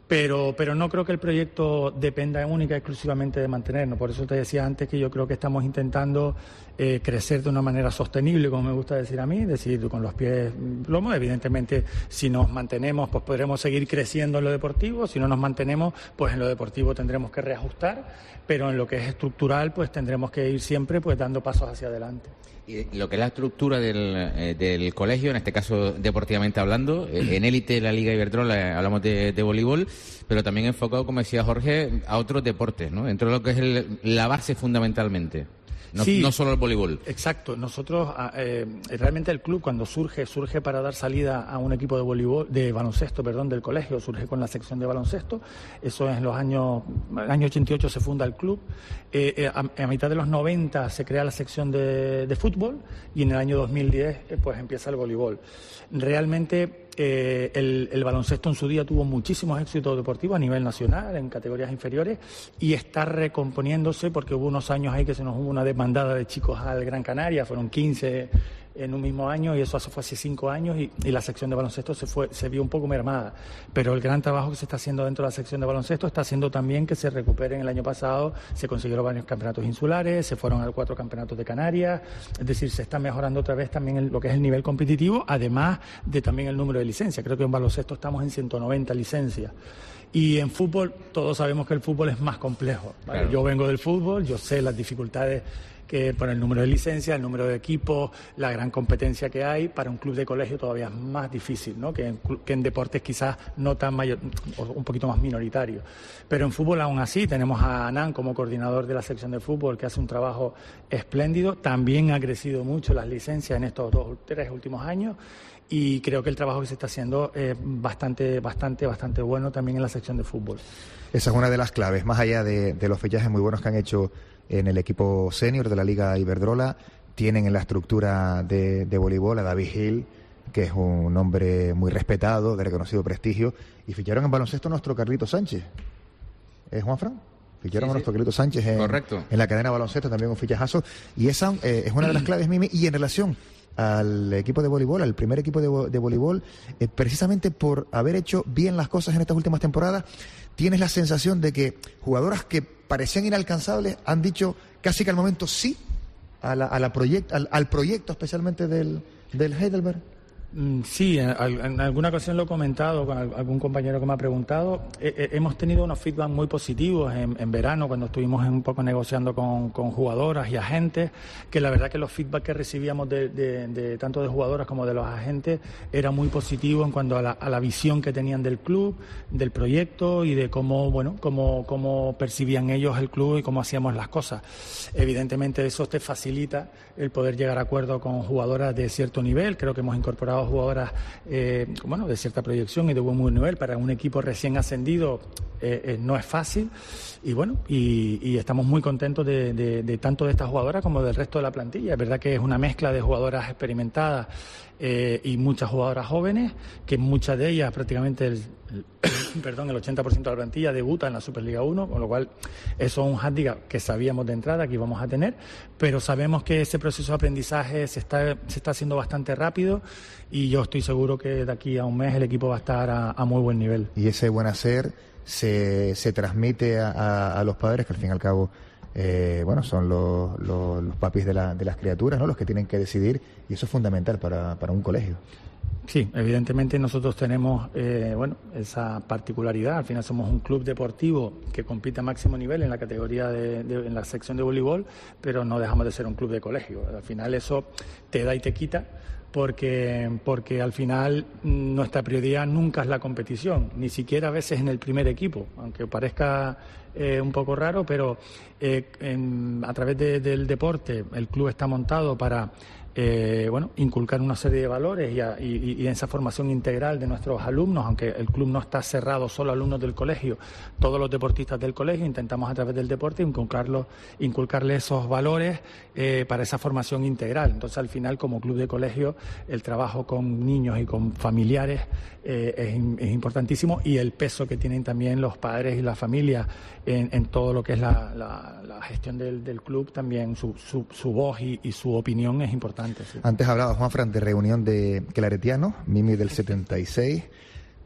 Pero, pero no creo que el proyecto dependa única y exclusivamente de mantenernos. Por eso te decía antes que yo creo que estamos intentando eh, crecer de una manera sostenible, como me gusta decir a mí, es decir, con los pies plomos. Evidentemente, si nos mantenemos, pues podremos seguir creciendo en lo deportivo. Si no nos mantenemos, pues en lo deportivo tendremos que reajustar. Pero en lo que es estructural, pues tendremos que ir siempre pues dando pasos hacia adelante. Y lo que es la estructura del, eh, del colegio, en este caso deportivamente hablando, eh, en élite la Liga Iberdrola eh, hablamos de, de voleibol, pero también enfocado, como decía Jorge, a otros deportes, ¿no? Dentro de lo que es el, la base fundamentalmente. No, sí, no solo el voleibol. Exacto. Nosotros, eh, realmente el club cuando surge, surge para dar salida a un equipo de voleibol, de baloncesto, perdón, del colegio, surge con la sección de baloncesto. Eso es en los años, en el año ochenta y ocho se funda el club. Eh, eh, a, a mitad de los noventa se crea la sección de, de fútbol y en el año dos mil diez eh, pues empieza el voleibol. Realmente eh, el, el baloncesto en su día tuvo muchísimos éxitos deportivos a nivel nacional, en categorías inferiores, y está recomponiéndose porque hubo unos años ahí que se nos hubo una demandada de chicos al Gran Canaria, fueron quince en un mismo año, y eso fue hace cinco años, y, y la sección de baloncesto se fue se vio un poco mermada. Pero el gran trabajo que se está haciendo dentro de la sección de baloncesto está haciendo también que se recuperen. El año pasado se consiguieron varios campeonatos insulares, se fueron a cuatro campeonatos de Canarias, es decir, se está mejorando otra vez también el, lo que es el nivel competitivo, además de también el número de licencias. Creo que en baloncesto estamos en ciento noventa licencias. Y en fútbol, todos sabemos que el fútbol es más complejo, ¿vale? Claro. Yo vengo del fútbol, yo sé las dificultades que por el número de licencias, el número de equipos, la gran competencia que hay. Para un club de colegio todavía es más difícil, ¿no? Que en, que en deportes quizás no tan mayor, un poquito más minoritario. Pero en fútbol aún así tenemos a Anán como coordinador de la sección de fútbol, que hace un trabajo espléndido. También ha crecido mucho las licencias en estos dos, tres últimos años. Y creo que el trabajo que se está haciendo es bastante, bastante, bastante bueno también en la sección de fútbol. Esa es una de las claves, más allá de, de los fichajes muy buenos que han hecho en el equipo senior de la Liga Iberdrola. Tienen en la estructura de, de voleibol a David Hill, que es un hombre muy respetado, de reconocido prestigio, y ficharon en baloncesto a nuestro Carlito Sánchez. ¿Es Juanfran? Ficharon sí, a nuestro sí. Carlito Sánchez en, en la cadena baloncesto, también un fichajazo. Y esa eh, es una de las claves, Mimi. Y en relación al equipo de voleibol, al primer equipo de, de voleibol, eh, precisamente por haber hecho bien las cosas en estas últimas temporadas, tienes la sensación de que jugadoras que parecían inalcanzables han dicho casi que al momento sí a la, a la proyect, al, al proyecto especialmente del, del Heidelberg. Sí, en, en alguna ocasión lo he comentado con algún compañero que me ha preguntado. Eh, hemos tenido unos feedback muy positivos en, en verano, cuando estuvimos un poco negociando con, con jugadoras y agentes, que la verdad que los feedback que recibíamos de, de, de tanto de jugadoras como de los agentes era muy positivo en cuanto a la, a la visión que tenían del club, del proyecto y de cómo, bueno, cómo, cómo percibían ellos el club y cómo hacíamos las cosas. Evidentemente eso te facilita el poder llegar a acuerdo con jugadoras de cierto nivel. Creo que hemos incorporado jugadoras eh, bueno, de cierta proyección y de buen nivel. Para un equipo recién ascendido eh, eh, no es fácil, y bueno, y, y estamos muy contentos de, de, de tanto de estas jugadoras como del resto de la plantilla. Es verdad que es una mezcla de jugadoras experimentadas eh, y muchas jugadoras jóvenes, que muchas de ellas, prácticamente el, el, perdón, el ochenta por ciento de la plantilla debuta en la Superliga uno, con lo cual eso es un hándicap que sabíamos de entrada que íbamos a tener, pero sabemos que ese proceso de aprendizaje se está, se está haciendo bastante rápido, y yo estoy seguro que de aquí a un mes el equipo va a estar a, a muy buen nivel. Y ese buen hacer se, se transmite a, a, a los padres, que al fin y al cabo eh, bueno, son los, los, los papis de, la, de las criaturas, ¿no? Los que tienen que decidir, y eso es fundamental para, para un colegio. Sí, evidentemente nosotros tenemos eh, bueno, esa particularidad. Al final somos un club deportivo que compite a máximo nivel en la categoría de, de en la sección de voleibol, pero no dejamos de ser un club de colegio. Al final eso te da y te quita, porque porque al final nuestra prioridad nunca es la competición, ni siquiera a veces en el primer equipo, aunque parezca eh, un poco raro, pero eh, en, a través de, del deporte el club está montado para Eh, bueno, inculcar una serie de valores y, a, y, y esa formación integral de nuestros alumnos. Aunque el club no está cerrado solo a alumnos del colegio, todos los deportistas del colegio intentamos a través del deporte inculcarlo, inculcarle esos valores eh, para esa formación integral. Entonces, al final, como club de colegio, el trabajo con niños y con familiares eh, es, es importantísimo, y el peso que tienen también los padres y la familia en, en todo lo que es la, la, la gestión del, del club, también su, su, su voz y, y su opinión es importante. Sí. Antes hablaba Juanfran de reunión de claretianos, Mimi del setenta y seis,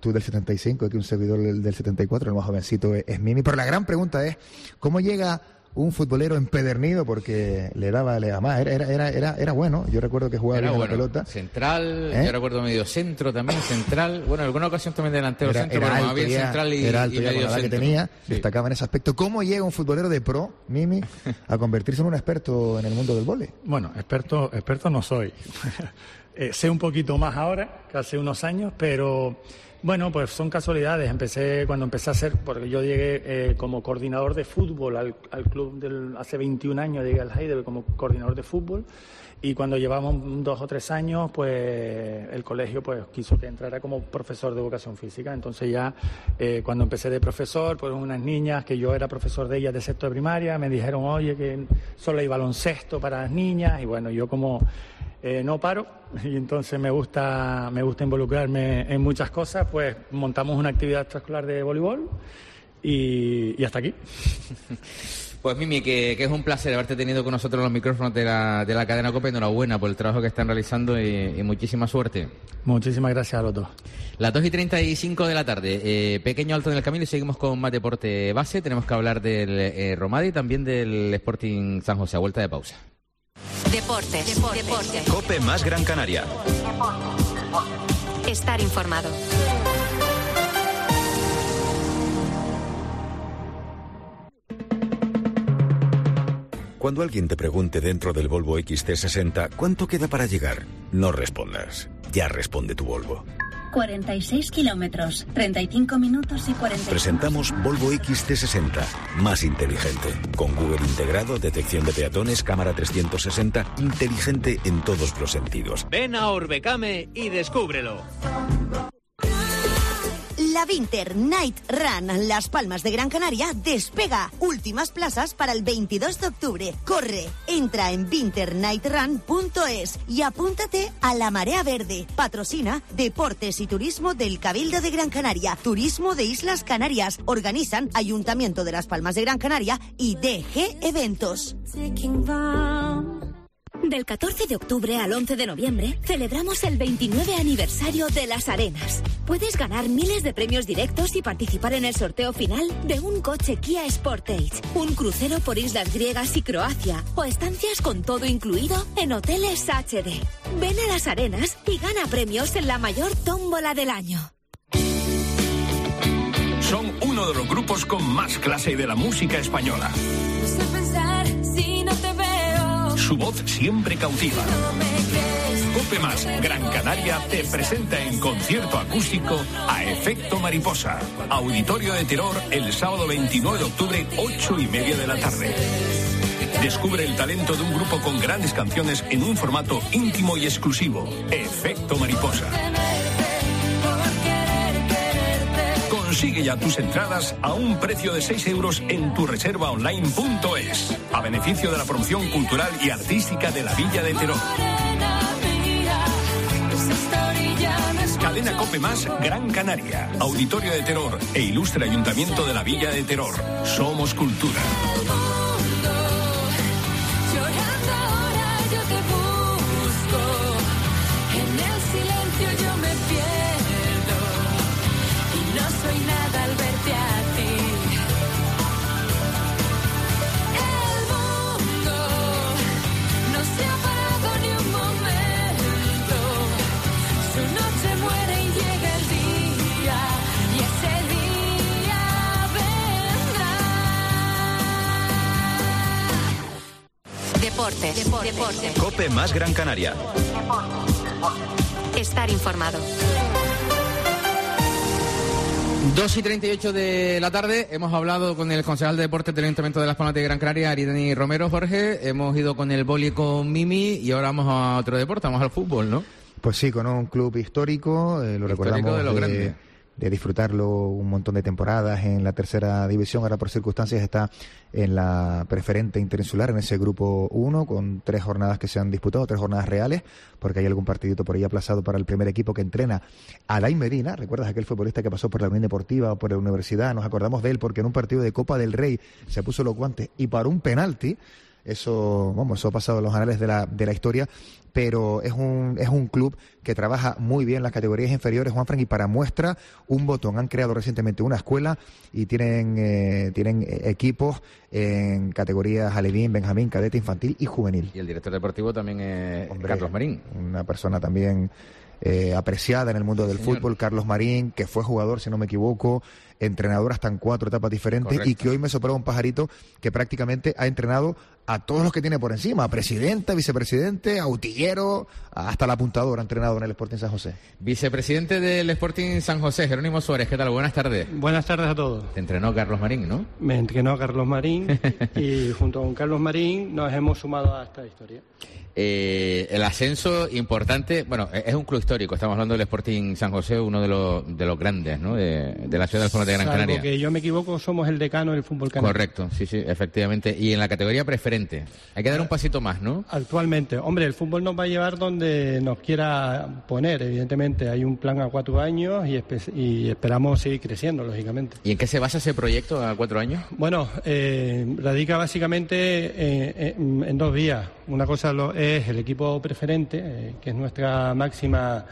tú del setenta y cinco, que un servidor del, del setenta y cuatro, el más jovencito es, es Mimi. Pero la gran pregunta es, ¿cómo llega un futbolero empedernido? Porque le daba, le daba más, era, era, era, era bueno. Yo recuerdo que jugaba era bien bueno. la pelota. Central, ¿Eh? yo recuerdo medio centro también, central. Bueno, en alguna ocasión también delantero Era, centro, era pero alto más bien ya, central y, era alto y ya, medio con la edad centro. que tenía, Sí. destacaba en ese aspecto. ¿Cómo llega un futbolero de pro, Mimi, a convertirse en un experto en el mundo del vóley? Bueno, experto, experto no soy. eh, sé un poquito más ahora, que hace unos años, pero bueno, pues son casualidades. Empecé cuando empecé a ser, porque yo llegué eh, como coordinador de fútbol al, al club del, hace veintiún años, llegué al Heidelberg como coordinador de fútbol. Y cuando llevamos dos o tres años, pues el colegio pues quiso que entrara como profesor de educación física. Entonces ya eh, cuando empecé de profesor, pues unas niñas que yo era profesor de ellas de sexto de primaria, me dijeron, oye, que solo hay baloncesto para las niñas. Y bueno, yo como eh, no paro y entonces me gusta, me gusta involucrarme en muchas cosas, pues montamos una actividad extraescolar de voleibol y, y hasta aquí. Pues Mimi, que, que es un placer haberte tenido con nosotros los micrófonos de la, de la cadena COPE. Enhorabuena por el trabajo que están realizando y, y muchísima suerte. Muchísimas gracias a los dos. Las dos y treinta y cinco de la tarde, eh, pequeño alto en el camino y seguimos con más deporte base. Tenemos que hablar del eh, Romade y también del Sporting San José, a vuelta de pausa. Deportes, deportes, deportes. COPE más Gran Canaria. Estar informado. Cuando alguien te pregunte dentro del Volvo X C sesenta cuánto queda para llegar, no respondas. Ya responde tu Volvo. cuarenta y seis kilómetros, treinta y cinco minutos y cuarenta y cinco. Presentamos Volvo X C sesenta, más inteligente. Con Google integrado, detección de peatones, cámara trescientos sesenta, inteligente en todos los sentidos. Ven a Orbecame y descúbrelo. La Winter Night Run Las Palmas de Gran Canaria despega. Últimas plazas para el veintidós de octubre. Corre, entra en winter night run punto es y apúntate a la Marea Verde. Patrocina Deportes y Turismo del Cabildo de Gran Canaria, Turismo de Islas Canarias. Organizan Ayuntamiento de Las Palmas de Gran Canaria y D G Eventos. Del catorce de octubre al once de noviembre celebramos el veintinueve aniversario de Las Arenas. Puedes ganar miles de premios directos y participar en el sorteo final de un coche Kia Sportage, un crucero por islas griegas y Croacia o estancias con todo incluido en hoteles H D. Ven a Las Arenas y gana premios en la mayor tómbola del año. Son uno de los grupos con más clase de la música española. No sé pensar si no te veo. Su voz siempre cautiva. COPE más Gran Canaria te presenta en concierto acústico a Efecto Mariposa. Auditorio de Terror el sábado veintinueve de octubre, ocho y media de la tarde. Descubre el talento de un grupo con grandes canciones en un formato íntimo y exclusivo. Efecto Mariposa. Consigue ya tus entradas a un precio de seis euros en tu reserva online punto es, a beneficio de la promoción cultural y artística de la Villa de Terror. Cadena COPE más Gran Canaria, Auditorio de Terror e Ilustre Ayuntamiento de la Villa de Terror. Somos cultura. Deportes, deportes, deportes. COPE más Gran Canaria. Estar informado. dos y treinta y ocho de la tarde, hemos hablado con el concejal de deportes del Ayuntamiento de Las Palmas de Gran Canaria, Aridani Romero. Jorge, hemos ido con el boli con Mimi y ahora vamos a otro deporte, vamos al fútbol, ¿no? Pues sí, con un club histórico, eh, lo histórico recordamos de, lo de, de disfrutarlo un montón de temporadas en la tercera división. Ahora por circunstancias está en la preferente interinsular, en ese grupo uno, con tres jornadas que se han disputado, tres jornadas reales, porque hay algún partidito por ahí aplazado para el primer equipo que entrena Alain Medina. ¿Recuerdas aquel futbolista que pasó por la Unión Deportiva o por la Universidad? Nos acordamos de él porque en un partido de Copa del Rey se puso los guantes y paró un penalti Eso, vamos, eso ha pasado en los anales de la, de la historia, pero es un, es un club que trabaja muy bien las categorías inferiores, Juanfran, y para muestra, un botón. Han creado recientemente una escuela y tienen, eh, tienen equipos en categorías alevín, benjamín, cadete, infantil y juvenil. Y el director deportivo también es Hombre, Carlos Marín. Una persona también eh, apreciada en el mundo del Señor. fútbol, Carlos Marín, que fue jugador, si no me equivoco, entrenador hasta en cuatro etapas diferentes. Correcto. Y que hoy me soplaba un pajarito que prácticamente ha entrenado a todos los que tiene por encima, presidente, vicepresidente, autillero, hasta el apuntador ha entrenado en el Sporting San José. Vicepresidente del Sporting San José, Jerónimo Suárez, ¿qué tal? Buenas tardes. Buenas tardes a todos. Te entrenó Carlos Marín, ¿no? Me entrenó Carlos Marín y junto con Carlos Marín nos hemos sumado a esta historia. Eh, el ascenso importante, bueno, es un club histórico, estamos hablando del Sporting San José, uno de los de los grandes, ¿no? De, de la ciudad del fútbol de Gran Salvo Canaria. que yo me equivoco, somos el decano del fútbol canario. Correcto, sí, sí, efectivamente. Y en la categoría preferente, hay que dar un pasito más, ¿no? Actualmente, hombre, el fútbol nos va a llevar donde nos quiera poner, evidentemente. Hay un plan a cuatro años y, espe- y esperamos seguir creciendo, lógicamente. ¿Y en qué se basa ese proyecto a cuatro años? Bueno, eh, radica básicamente en, en dos vías. Una cosa lo, es el equipo preferente, eh, que es nuestra máxima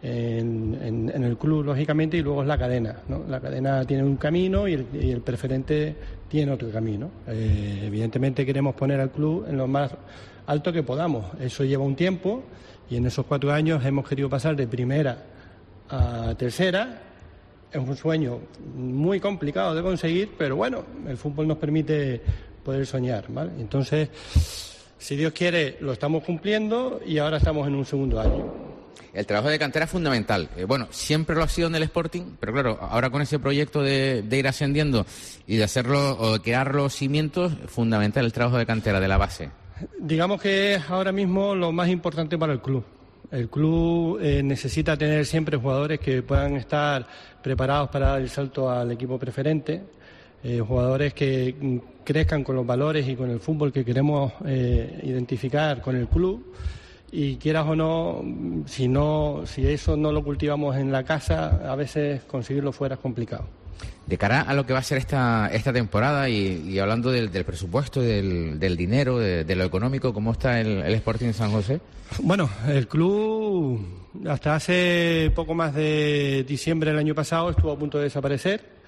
en, en, en el club, lógicamente, y luego es la cadena, ¿no? La cadena tiene un camino y el, y el preferente tiene otro camino. Eh, evidentemente queremos poner al club en lo más alto que podamos. Eso lleva un tiempo y en esos cuatro años hemos querido pasar de primera a tercera. Es un sueño muy complicado de conseguir, pero bueno, el fútbol nos permite poder soñar, ¿vale? Entonces, si Dios quiere, lo estamos cumpliendo y ahora estamos en un segundo año. El trabajo de cantera es fundamental. Eh, bueno, siempre lo ha sido en el Sporting, pero claro, ahora con ese proyecto de, de ir ascendiendo y de hacerlo o de crear los cimientos, fundamental el trabajo de cantera, de la base. Digamos que es ahora mismo lo más importante para el club. El club eh, necesita tener siempre jugadores que puedan estar preparados para dar el salto al equipo preferente. Eh, jugadores que mm, crezcan con los valores y con el fútbol que queremos eh, identificar con el club, y quieras o no, si no, si eso no lo cultivamos en la casa, a veces conseguirlo fuera es complicado. De cara a lo que va a ser esta esta temporada y, y hablando del, del presupuesto, del, del dinero, de, de lo económico, ¿cómo está el, el Sporting San José? Bueno, el club hasta hace poco más de diciembre del año pasado estuvo a punto de desaparecer.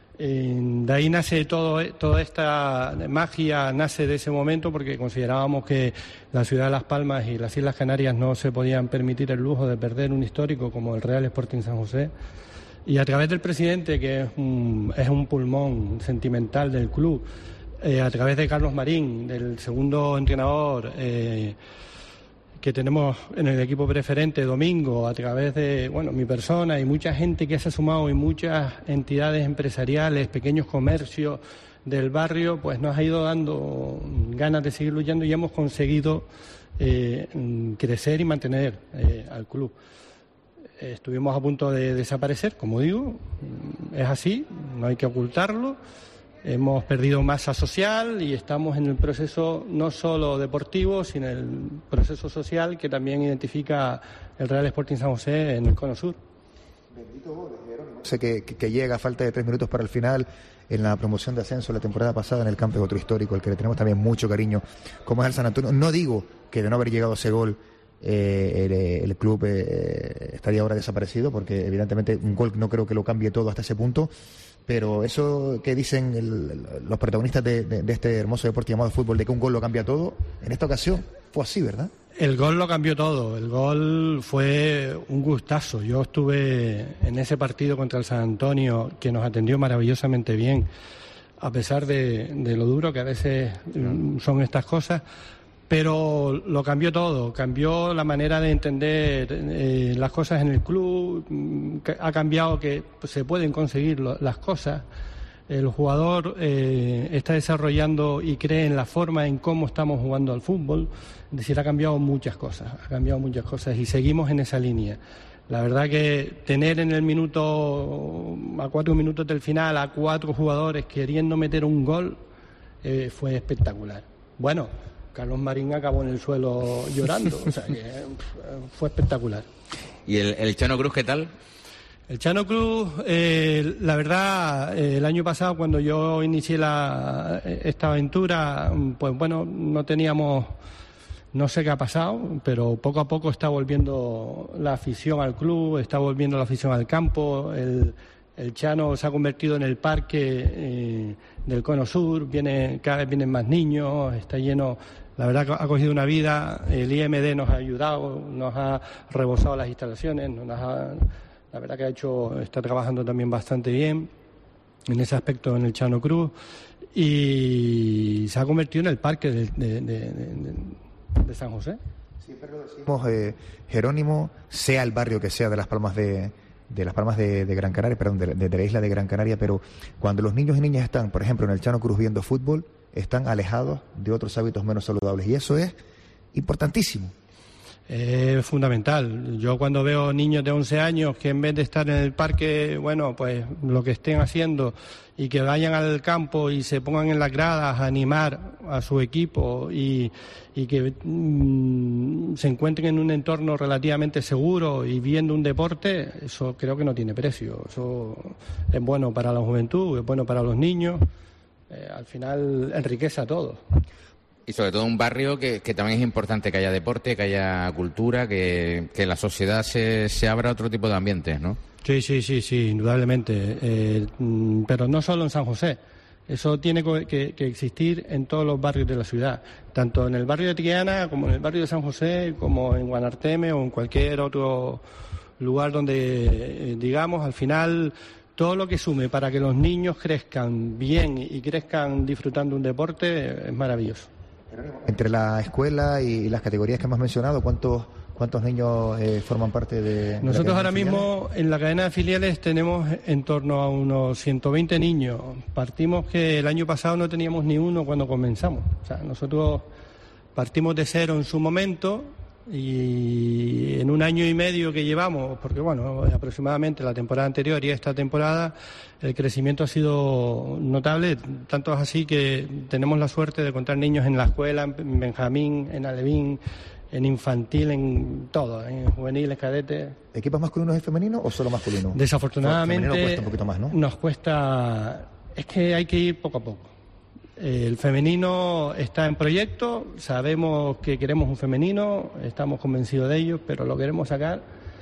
De ahí nace todo, toda esta magia, nace de ese momento porque considerábamos que la ciudad de Las Palmas y las Islas Canarias no se podían permitir el lujo de perder un histórico como el Real Sporting San José. Y a través del presidente, que es un, es un pulmón sentimental del club, eh, a través de Carlos Marín, del segundo entrenador eh, que tenemos en el equipo preferente, Domingo, a través de bueno mi persona y mucha gente que se ha sumado y muchas entidades empresariales, pequeños comercios del barrio, pues nos ha ido dando ganas de seguir luchando y hemos conseguido eh, crecer y mantener eh, al club. Estuvimos a punto de desaparecer, como digo, es así, no hay que ocultarlo. Hemos perdido masa social y estamos en el proceso no solo deportivo, sino el proceso social que también identifica el Real Sporting San José en el Cono Sur. Sé que, que, que llega a falta de tres minutos para el final en la promoción de ascenso la temporada pasada en el campo de otro histórico, al que le tenemos también mucho cariño, como es el San Antonio. No digo que de no haber llegado ese gol eh, el, el club eh, estaría ahora desaparecido, porque evidentemente un gol no creo que lo cambie todo hasta ese punto. Pero eso que dicen el, los protagonistas de, de, de este hermoso deporte llamado fútbol, de que un gol lo cambia todo, en esta ocasión fue así, ¿verdad? El gol lo cambió todo, el gol fue un gustazo. Yo estuve en ese partido contra el San Antonio, que nos atendió maravillosamente bien, a pesar de, de lo duro que a veces mm, son estas cosas. Pero lo cambió todo, cambió la manera de entender eh, las cosas en el club, ha cambiado que se pueden conseguir lo, las cosas. El jugador eh, está desarrollando y cree en la forma en cómo estamos jugando al fútbol. Es decir, ha cambiado muchas cosas, ha cambiado muchas cosas y seguimos en esa línea. La verdad que tener en el minuto, a cuatro minutos del final, a cuatro jugadores queriendo meter un gol, eh, fue espectacular. Bueno, Carlos Marín acabó en el suelo llorando, o sea que fue espectacular. ¿Y el, el Chano Cruz qué tal? El Chano Club, eh, la verdad, eh, el año pasado cuando yo inicié la, esta aventura, pues bueno, no teníamos, no sé qué ha pasado, pero poco a poco está volviendo la afición al club, está volviendo la afición al campo, el, el Chano se ha convertido en el parque eh, del Cono Sur, viene, cada vez vienen más niños, está lleno. La verdad que ha cogido una vida, el I M D nos ha ayudado, nos ha rebosado las instalaciones, nos ha... La verdad que ha hecho, está trabajando también bastante bien en ese aspecto en el Chano Cruz y se ha convertido en el parque de, de, de, de, de San José. Siempre lo decimos, eh, Jerónimo, sea el barrio que sea de Las Palmas de, de Las Palmas de, de Gran Canaria, perdón, de, de, de la isla de Gran Canaria, pero cuando los niños y niñas están, por ejemplo, en el Chano Cruz viendo fútbol, están alejados de otros hábitos menos saludables y eso es importantísimo. Es eh, fundamental. Yo cuando veo niños de once años que en vez de estar en el parque, bueno, pues lo que estén haciendo y que vayan al campo y se pongan en las gradas a animar a su equipo y, y que mmm, se encuentren en un entorno relativamente seguro y viendo un deporte, eso creo que no tiene precio. Eso es bueno para la juventud, es bueno para los niños, eh, al final enriquece a todos. Y sobre todo un barrio que, que también es importante que haya deporte, que haya cultura, que, que la sociedad se, se abra a otro tipo de ambientes, ¿no? Sí, sí, sí, sí, indudablemente. Eh, pero no solo en San José. Eso tiene que, que existir en todos los barrios de la ciudad. Tanto en el barrio de Triana, como en el barrio de San José, como en Guanarteme o en cualquier otro lugar donde, eh, digamos, al final... Todo lo que sume para que los niños crezcan bien y crezcan disfrutando un deporte es maravilloso. Entre la escuela y las categorías que hemos mencionado, ¿cuántos cuántos niños eh, forman parte de, de Nosotros ahora mismo en la cadena de filiales tenemos en torno a unos ciento veinte niños. Partimos que el año pasado no teníamos ni uno cuando comenzamos. O sea, nosotros partimos de cero en su momento y en un año y medio que llevamos, porque bueno, aproximadamente la temporada anterior y esta temporada el crecimiento ha sido notable, tanto es así que tenemos la suerte de contar niños en la escuela, en Benjamín, en Alevín, en infantil, en todo, en juveniles, cadetes. ¿Equipos masculinos y femeninos o solo masculinos? Desafortunadamente cuesta un poquito más, ¿no? Nos cuesta, es que hay que ir poco a poco. El femenino está en proyecto, sabemos que queremos un femenino, estamos convencidos de ello, pero lo queremos sacar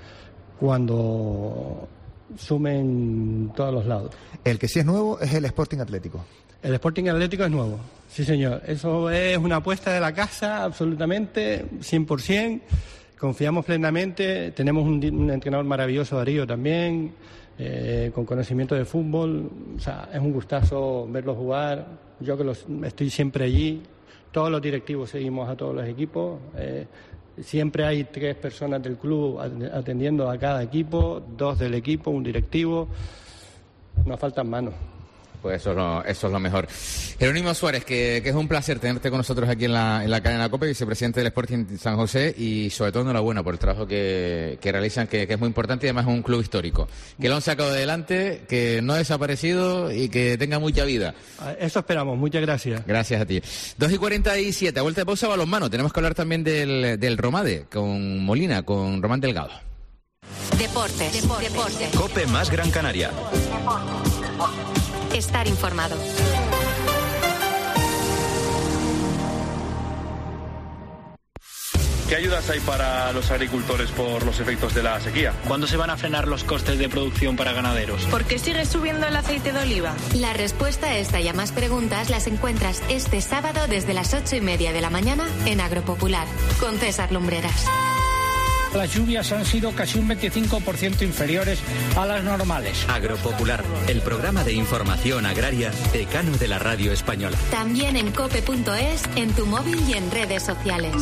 cuando sumen todos los lados. El que sí es nuevo es el Sporting Atlético. El Sporting Atlético es nuevo, sí señor. Eso es una apuesta de la casa, absolutamente, cien por ciento. Confiamos plenamente, tenemos un, un entrenador maravilloso, Darío, también, eh, con conocimiento de fútbol. O sea, es un gustazo verlos jugar. Yo que los, estoy siempre allí, todos los directivos seguimos a todos los equipos, eh, siempre hay tres personas del club atendiendo a cada equipo, dos del equipo, un directivo, nos faltan manos. Pues eso es lo, eso es lo mejor. Jerónimo Suárez, que, que es un placer tenerte con nosotros aquí en la, en la cadena COPE, vicepresidente del Sporting San José, y sobre todo enhorabuena por el trabajo que, que realizan, que, que es muy importante y además es un club histórico. Que lo han sacado adelante, que no ha desaparecido y que tenga mucha vida. Eso esperamos, muchas gracias. Gracias a ti. dos y cuarenta y siete, a vuelta de pausa, balonmano. Tenemos que hablar también del, del Romade, con Molina, con Román Delgado. Deportes, deportes, deportes. COPE más Gran Canaria. Estar informado. ¿Qué ayudas hay para los agricultores por los efectos de la sequía? ¿Cuándo se van a frenar los costes de producción para ganaderos? ¿Por qué sigue subiendo el aceite de oliva? La respuesta a esta y a más preguntas las encuentras este sábado desde las ocho y media de la mañana en Agropopular, con César Lumbreras. Las lluvias han sido casi un veinticinco por ciento inferiores a las normales. Agropopular, el programa de información agraria decano de la radio española. También en cope punto es, en tu móvil y en redes sociales.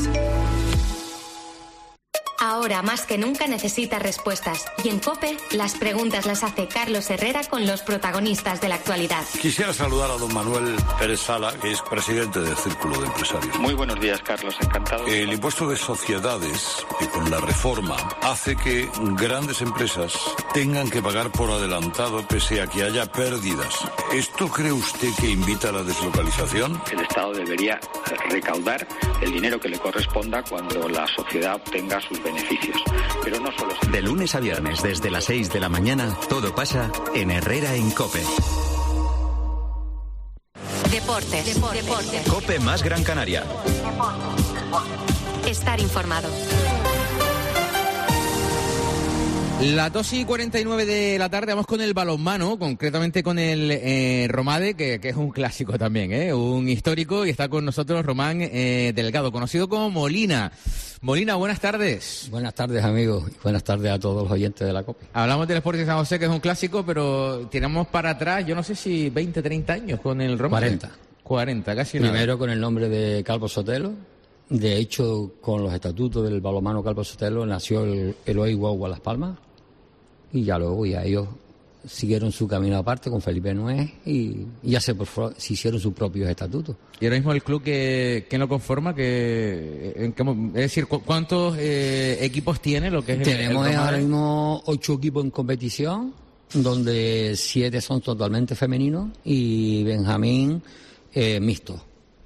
Ahora más que nunca necesita respuestas. Y en COPE, las preguntas las hace Carlos Herrera con los protagonistas de la actualidad. Quisiera saludar a don Manuel Pérez Sala, que es presidente del Círculo de Empresarios. Muy buenos días, Carlos, encantado. El impuesto de sociedades, que con la reforma hace que grandes empresas tengan que pagar por adelantado pese a que haya pérdidas. ¿Esto cree usted que invita a la deslocalización? El Estado debería recaudar el dinero que le corresponda cuando la sociedad obtenga sus beneficios beneficios. Pero no solo... De lunes a viernes, desde las seis de la mañana, todo pasa en Herrera en COPE. Deportes. Deportes. Deportes. COPE más Gran Canaria. Estar informado. La dos y cuarenta y nueve de la tarde, vamos con el balonmano, concretamente con el eh, Romade, que, que es un clásico también, ¿eh? Un histórico, y está con nosotros Román eh, Delgado, conocido como Molina. Molina, buenas tardes. Buenas tardes, amigos, y buenas tardes a todos los oyentes de la COPE. Hablamos del Sporting San José, que es un clásico, pero tiramos para atrás, yo no sé si veinte, treinta años con el Romade. cuarenta. cuarenta, casi nada. Primero con el nombre de Calvo Sotelo. De hecho, con los estatutos del balonmano Calvo Sotelo nació el Eloy Guagua Las Palmas. Y ya luego ya ellos siguieron su camino aparte con Felipe Nuez y, y ya se, se hicieron sus propios estatutos. ¿Y ahora mismo el club que, que lo conforma? Que, en qué, es decir, ¿cu ¿cuántos eh, equipos tiene lo que es Tenemos el, el ahora mismo ocho equipos en competición, donde siete son totalmente femeninos y Benjamín eh, mixto.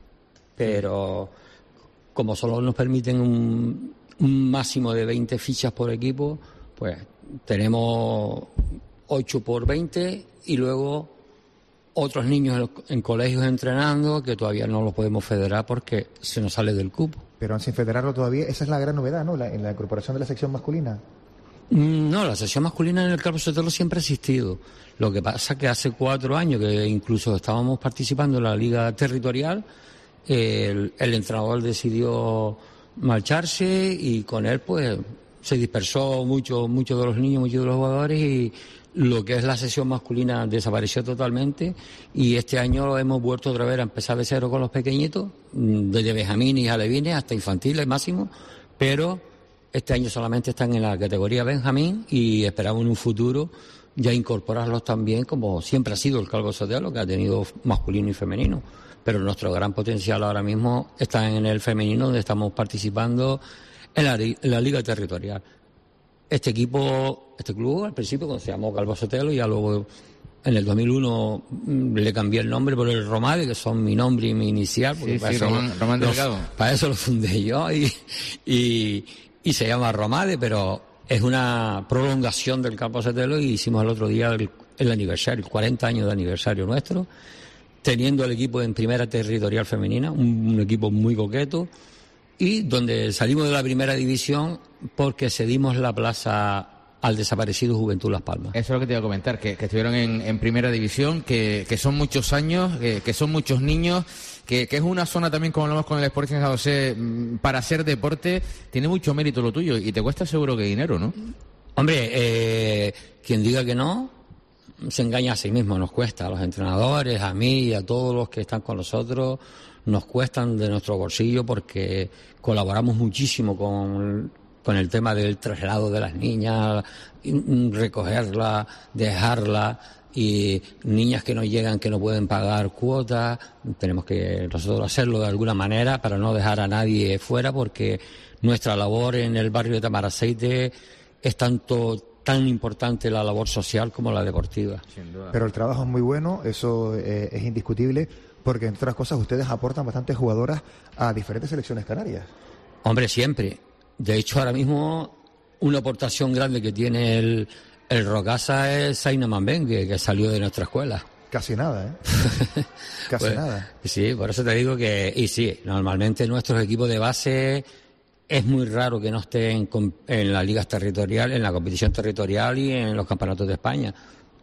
Pero como solo nos permiten un, un máximo de veinte fichas por equipo, pues tenemos ocho por veinte y luego otros niños en, en colegios entrenando que todavía no los podemos federar porque se nos sale del cupo. Pero sin federarlo todavía, esa es la gran novedad, ¿no? La, en la incorporación de la sección masculina. No, la sección masculina en el Calvo Sotelo siempre ha existido. Lo que pasa es que hace cuatro años que incluso estábamos participando en la liga territorial, el, el entrenador decidió marcharse y con él pues se dispersó mucho, muchos de los niños, muchos de los jugadores y lo que es la sección masculina desapareció totalmente y este año hemos vuelto otra vez a empezar de cero con los pequeñitos, desde benjamines y alevines hasta infantiles máximo, pero este año solamente están en la categoría benjamín y esperamos en un futuro ya incorporarlos también como siempre ha sido el Calvo Sotelo, que ha tenido masculino y femenino, pero nuestro gran potencial ahora mismo está en el femenino, donde estamos participando En la, en la liga territorial. Este equipo, este club, al principio cuando se llamó Calvo Sotelo, y ya luego en el dos mil uno le cambié el nombre por el Romade, que son mi nombre y mi inicial. Porque sí, para, sí, eso Román, lo, Román Delgado. Lo, para eso lo fundé yo y, y, y se llama Romade, pero es una prolongación del Calvo Sotelo y hicimos el otro día el, el aniversario, el cuarenta años de aniversario nuestro, teniendo el equipo en primera territorial femenina, un, un equipo muy coqueto, y donde salimos de la primera división porque cedimos la plaza al desaparecido Juventud Las Palmas. Eso es lo que te iba a comentar, que, que estuvieron en, en primera división, que, que son muchos años, que, que son muchos niños, que, que es una zona también, como hablamos con el Sporting San José, para hacer deporte, tiene mucho mérito lo tuyo y te cuesta seguro que dinero, ¿no? Hombre, eh, quien diga que no, se engaña a sí mismo, nos cuesta a los entrenadores, a mí y a todos los que están con nosotros, nos cuestan de nuestro bolsillo porque colaboramos muchísimo con, con el tema del traslado de las niñas, recogerlas, dejarlas, y niñas que no llegan, que no pueden pagar cuotas, tenemos que nosotros hacerlo de alguna manera para no dejar a nadie fuera, porque nuestra labor en el barrio de Tamaraceite es tanto tan importante la labor social como la deportiva. Sin duda. Pero el trabajo es muy bueno, eso eh, es indiscutible, porque entre otras cosas ustedes aportan bastantes jugadoras a diferentes selecciones canarias. Hombre, siempre. De hecho, ahora mismo una aportación grande que tiene el, el Rocasa es Zaina Manben, que, que salió de nuestra escuela. Casi nada, ¿eh? Casi pues, nada. Sí, por eso te digo que, y sí, normalmente nuestros equipos de base es muy raro que no estén en, en las ligas territoriales, en la competición territorial y en los campeonatos de España.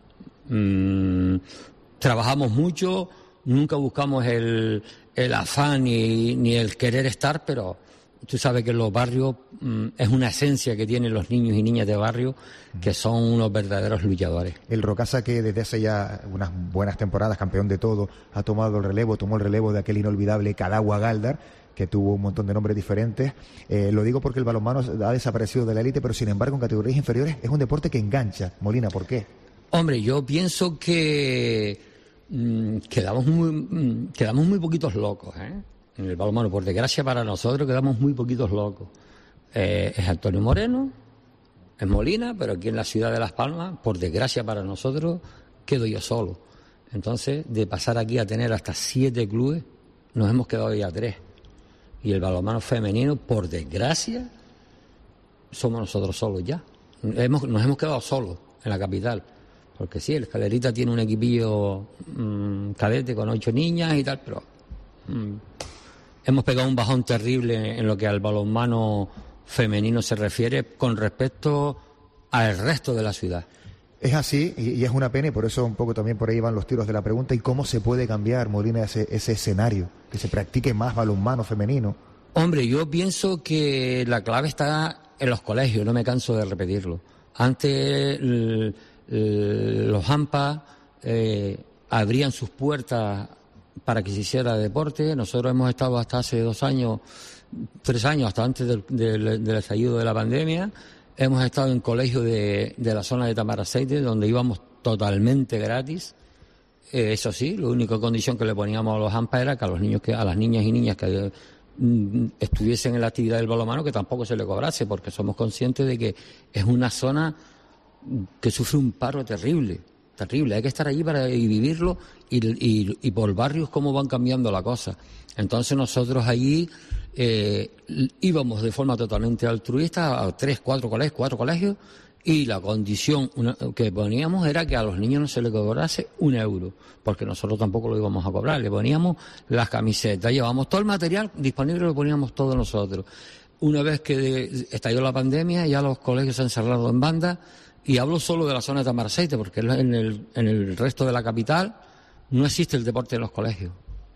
Mm, trabajamos mucho. Nunca buscamos el, el afán ni, ni el querer estar, pero tú sabes que en los barrios mmm, es una esencia que tienen los niños y niñas de barrio, que son unos verdaderos luchadores. El Rocasa, que desde hace ya unas buenas temporadas, campeón de todo, ha tomado el relevo, tomó el relevo de aquel inolvidable Cadagua Galdar, que tuvo un montón de nombres diferentes. Eh, lo digo porque el balonmano ha desaparecido de la élite, pero sin embargo en categorías inferiores es un deporte que engancha. Molina, ¿por qué? Hombre, yo pienso que Quedamos muy, quedamos muy poquitos locos, ¿eh? En el balonmano, por desgracia para nosotros, quedamos muy poquitos locos. Eh, es Antonio Moreno, es Molina, pero aquí en la ciudad de Las Palmas, por desgracia para nosotros, quedo yo solo. Entonces, de pasar aquí a tener hasta siete clubes, nos hemos quedado ya tres. Y el balonmano femenino, por desgracia, somos nosotros solos ya. Hemos, nos hemos quedado solos en la capital. Porque sí, el Escalerita tiene un equipillo mmm, cadete con ocho niñas y tal, pero mmm, hemos pegado un bajón terrible en lo que al balonmano femenino se refiere con respecto al resto de la ciudad. Es así, y, y es una pena, y por eso un poco también por ahí van los tiros de la pregunta. ¿Y cómo se puede cambiar, Molina, ese, ese escenario? Que se practique más balonmano femenino. Hombre, yo pienso que la clave está en los colegios, no me canso de repetirlo. Antes el, el, los AMPA eh, abrían sus puertas para que se hiciera deporte. Nosotros hemos estado hasta hace dos años, tres años, hasta antes del, del, del estallido de la pandemia. Hemos estado en colegios de, de la zona de Tamaraceite, donde íbamos totalmente gratis. Eh, eso sí, la única condición que le poníamos a los AMPA era que a los niños, que a las niñas y niñas que mm, estuviesen en la actividad del balonmano, que tampoco se le cobrase, porque somos conscientes de que es una zona que sufre un paro terrible, terrible. Hay que estar allí para y vivirlo y, y, y por barrios cómo van cambiando la cosa. Entonces nosotros allí eh, íbamos de forma totalmente altruista a tres, cuatro colegios, cuatro colegios, y la condición una, que poníamos era que a los niños no se les cobrase un euro, porque nosotros tampoco lo íbamos a cobrar. Le poníamos las camisetas, llevábamos todo el material disponible, lo poníamos todos nosotros. Una vez que de, estalló la pandemia, ya los colegios se han cerrado en banda, y hablo solo de la zona de Tamaraceite, porque en el, en el resto de la capital no existe el deporte en los colegios.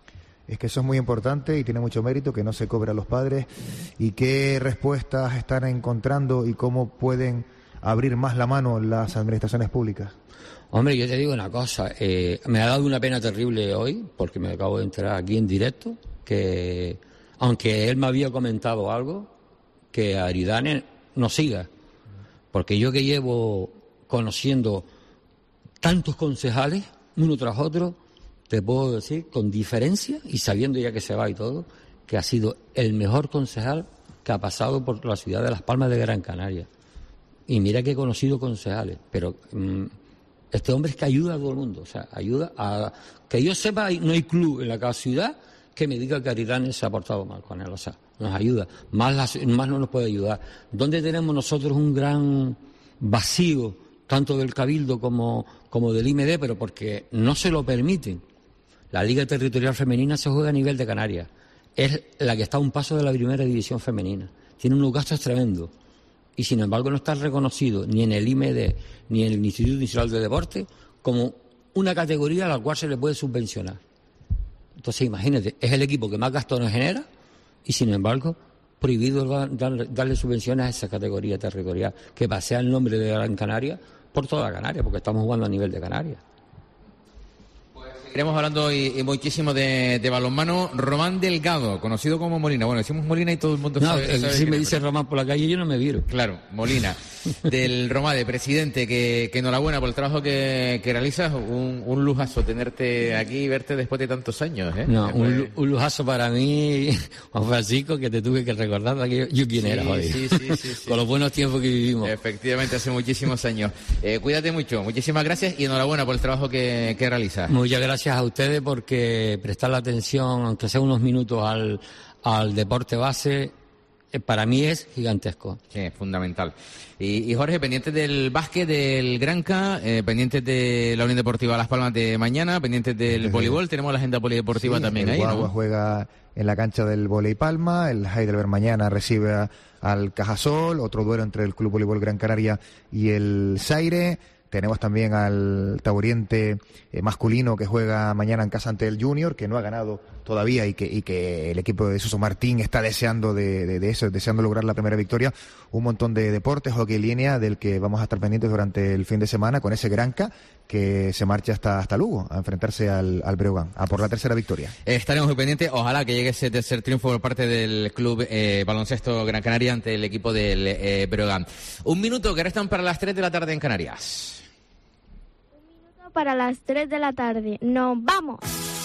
Es que eso es muy importante y tiene mucho mérito que no se cobre a los padres. ¿Y qué respuestas están encontrando y cómo pueden abrir más la mano las administraciones públicas? Hombre, yo te digo una cosa, eh, me ha dado una pena terrible hoy, porque me acabo de enterar aquí en directo, que aunque él me había comentado algo, que Aridane no siga. Porque yo que llevo conociendo tantos concejales, uno tras otro, te puedo decir con diferencia, y sabiendo ya que se va y todo, que ha sido el mejor concejal que ha pasado por la ciudad de Las Palmas de Gran Canaria. Y mira que he conocido concejales, pero mmm, este hombre es que ayuda a todo el mundo, o sea, ayuda a... Que yo sepa, no hay club en la cada ciudad que me diga que Aridane se ha portado mal con él, o sea, nos ayuda, más, las, más no nos puede ayudar. ¿Dónde tenemos nosotros un gran vacío, tanto del Cabildo como, como del I M D, pero porque no se lo permiten? La Liga Territorial Femenina se juega a nivel de Canarias, es la que está a un paso de la primera división femenina, tiene unos gastos tremendos, y sin embargo no está reconocido ni en el I M D ni en el Instituto Nacional de Deporte como una categoría a la cual se le puede subvencionar. Entonces imagínate, es el equipo que más gastos nos genera y sin embargo prohibido darle, darle subvenciones a esa categoría territorial que pasea el nombre de Gran Canaria por toda Canarias, porque estamos jugando a nivel de Canarias. Seguiremos hablando y, y muchísimo de, de balonmano. Román Delgado, conocido como Molina. Bueno, decimos Molina y todo el mundo no, sabe. sabe si me dice Román por la calle yo no me viro. Claro, Molina. Del Romade, presidente, que, que enhorabuena por el trabajo que, que realizas. Un, un lujazo tenerte aquí y verte después de tantos años. ¿eh? No, un, un lujazo para mí, Juan Francisco, que te tuve que recordar de aquello. Yo quién sí, era, joder. Sí, sí, sí, sí. Con los buenos tiempos que vivimos. Efectivamente, hace muchísimos años. Eh, cuídate mucho, muchísimas gracias y enhorabuena por el trabajo que, que realizas. Muchas gracias a ustedes porque prestar la atención, aunque sea unos minutos, al, al deporte base, eh, para mí es gigantesco. Sí, es fundamental. Y, y Jorge, pendientes del básquet del Granca, eh, pendientes de la Unión Deportiva Las Palmas de mañana, pendientes del voleibol, tenemos la agenda polideportiva sí, también el ahí, Guagua ¿no? Juega en la cancha del Voley Palma, el Heidelberg mañana recibe a, al Cajasol, otro duelo entre el Club Voleibol Gran Canaria y el Zaire. Tenemos también al Taboriente eh, masculino que juega mañana en casa ante el Junior, que no ha ganado todavía y que, y que el equipo de Suso Martín está deseando de, de, de eso, deseando lograr la primera victoria. Un montón de deportes, hockey en línea, del que vamos a estar pendientes durante el fin de semana con ese Granca que se marcha hasta, hasta Lugo a enfrentarse al, al Breogán, a por la tercera victoria. Estaremos muy pendientes, ojalá que llegue ese tercer triunfo por parte del club eh, baloncesto Gran Canaria ante el equipo del eh, Breogán. Un minuto que restan para las tres de la tarde en Canarias. Para las tres de la tarde. ¡Nos vamos!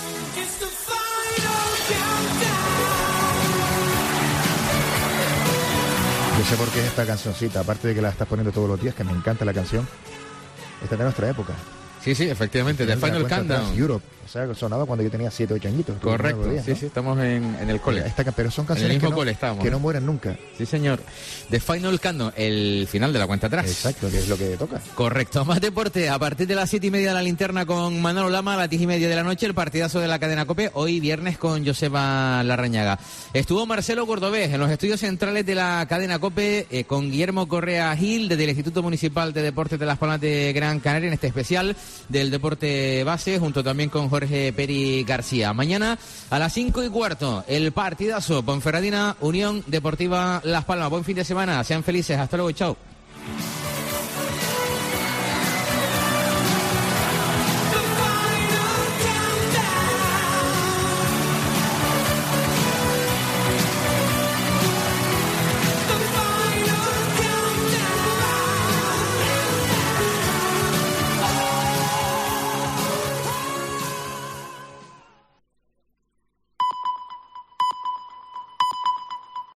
Yo sé por qué es esta cancioncita, aparte de que la estás poniendo todos los días, que me encanta la canción. Esta es de nuestra época. Sí, sí, efectivamente, The Final Countdown. Europe, o sea, sonaba cuando yo tenía siete, ocho añitos. Correcto, días, sí, ¿no? sí, estamos en, en el cole. Esta, pero son canciones en el mismo que, no, cole estamos, que no mueren nunca. Sí, señor. The Final Countdown, el final de la cuenta atrás. Exacto, que es lo que toca. Correcto. Más deporte, a partir de las siete y media de la linterna con Manolo Lama, a las diez y media de la noche, el partidazo de la cadena COPE, hoy viernes con Joseba Larrañaga. Estuvo Marcelo Cordobés en los estudios centrales de la cadena COPE eh, con Guillermo Correa Gil, desde el Instituto Municipal de Deportes de Las Palmas de Gran Canaria, en este especial del deporte base, junto también con Jorge Peri García. Mañana a las cinco y cuarto, el partidazo Ponferradina Unión Deportiva Las Palmas. Buen fin de semana, sean felices, hasta luego, chao.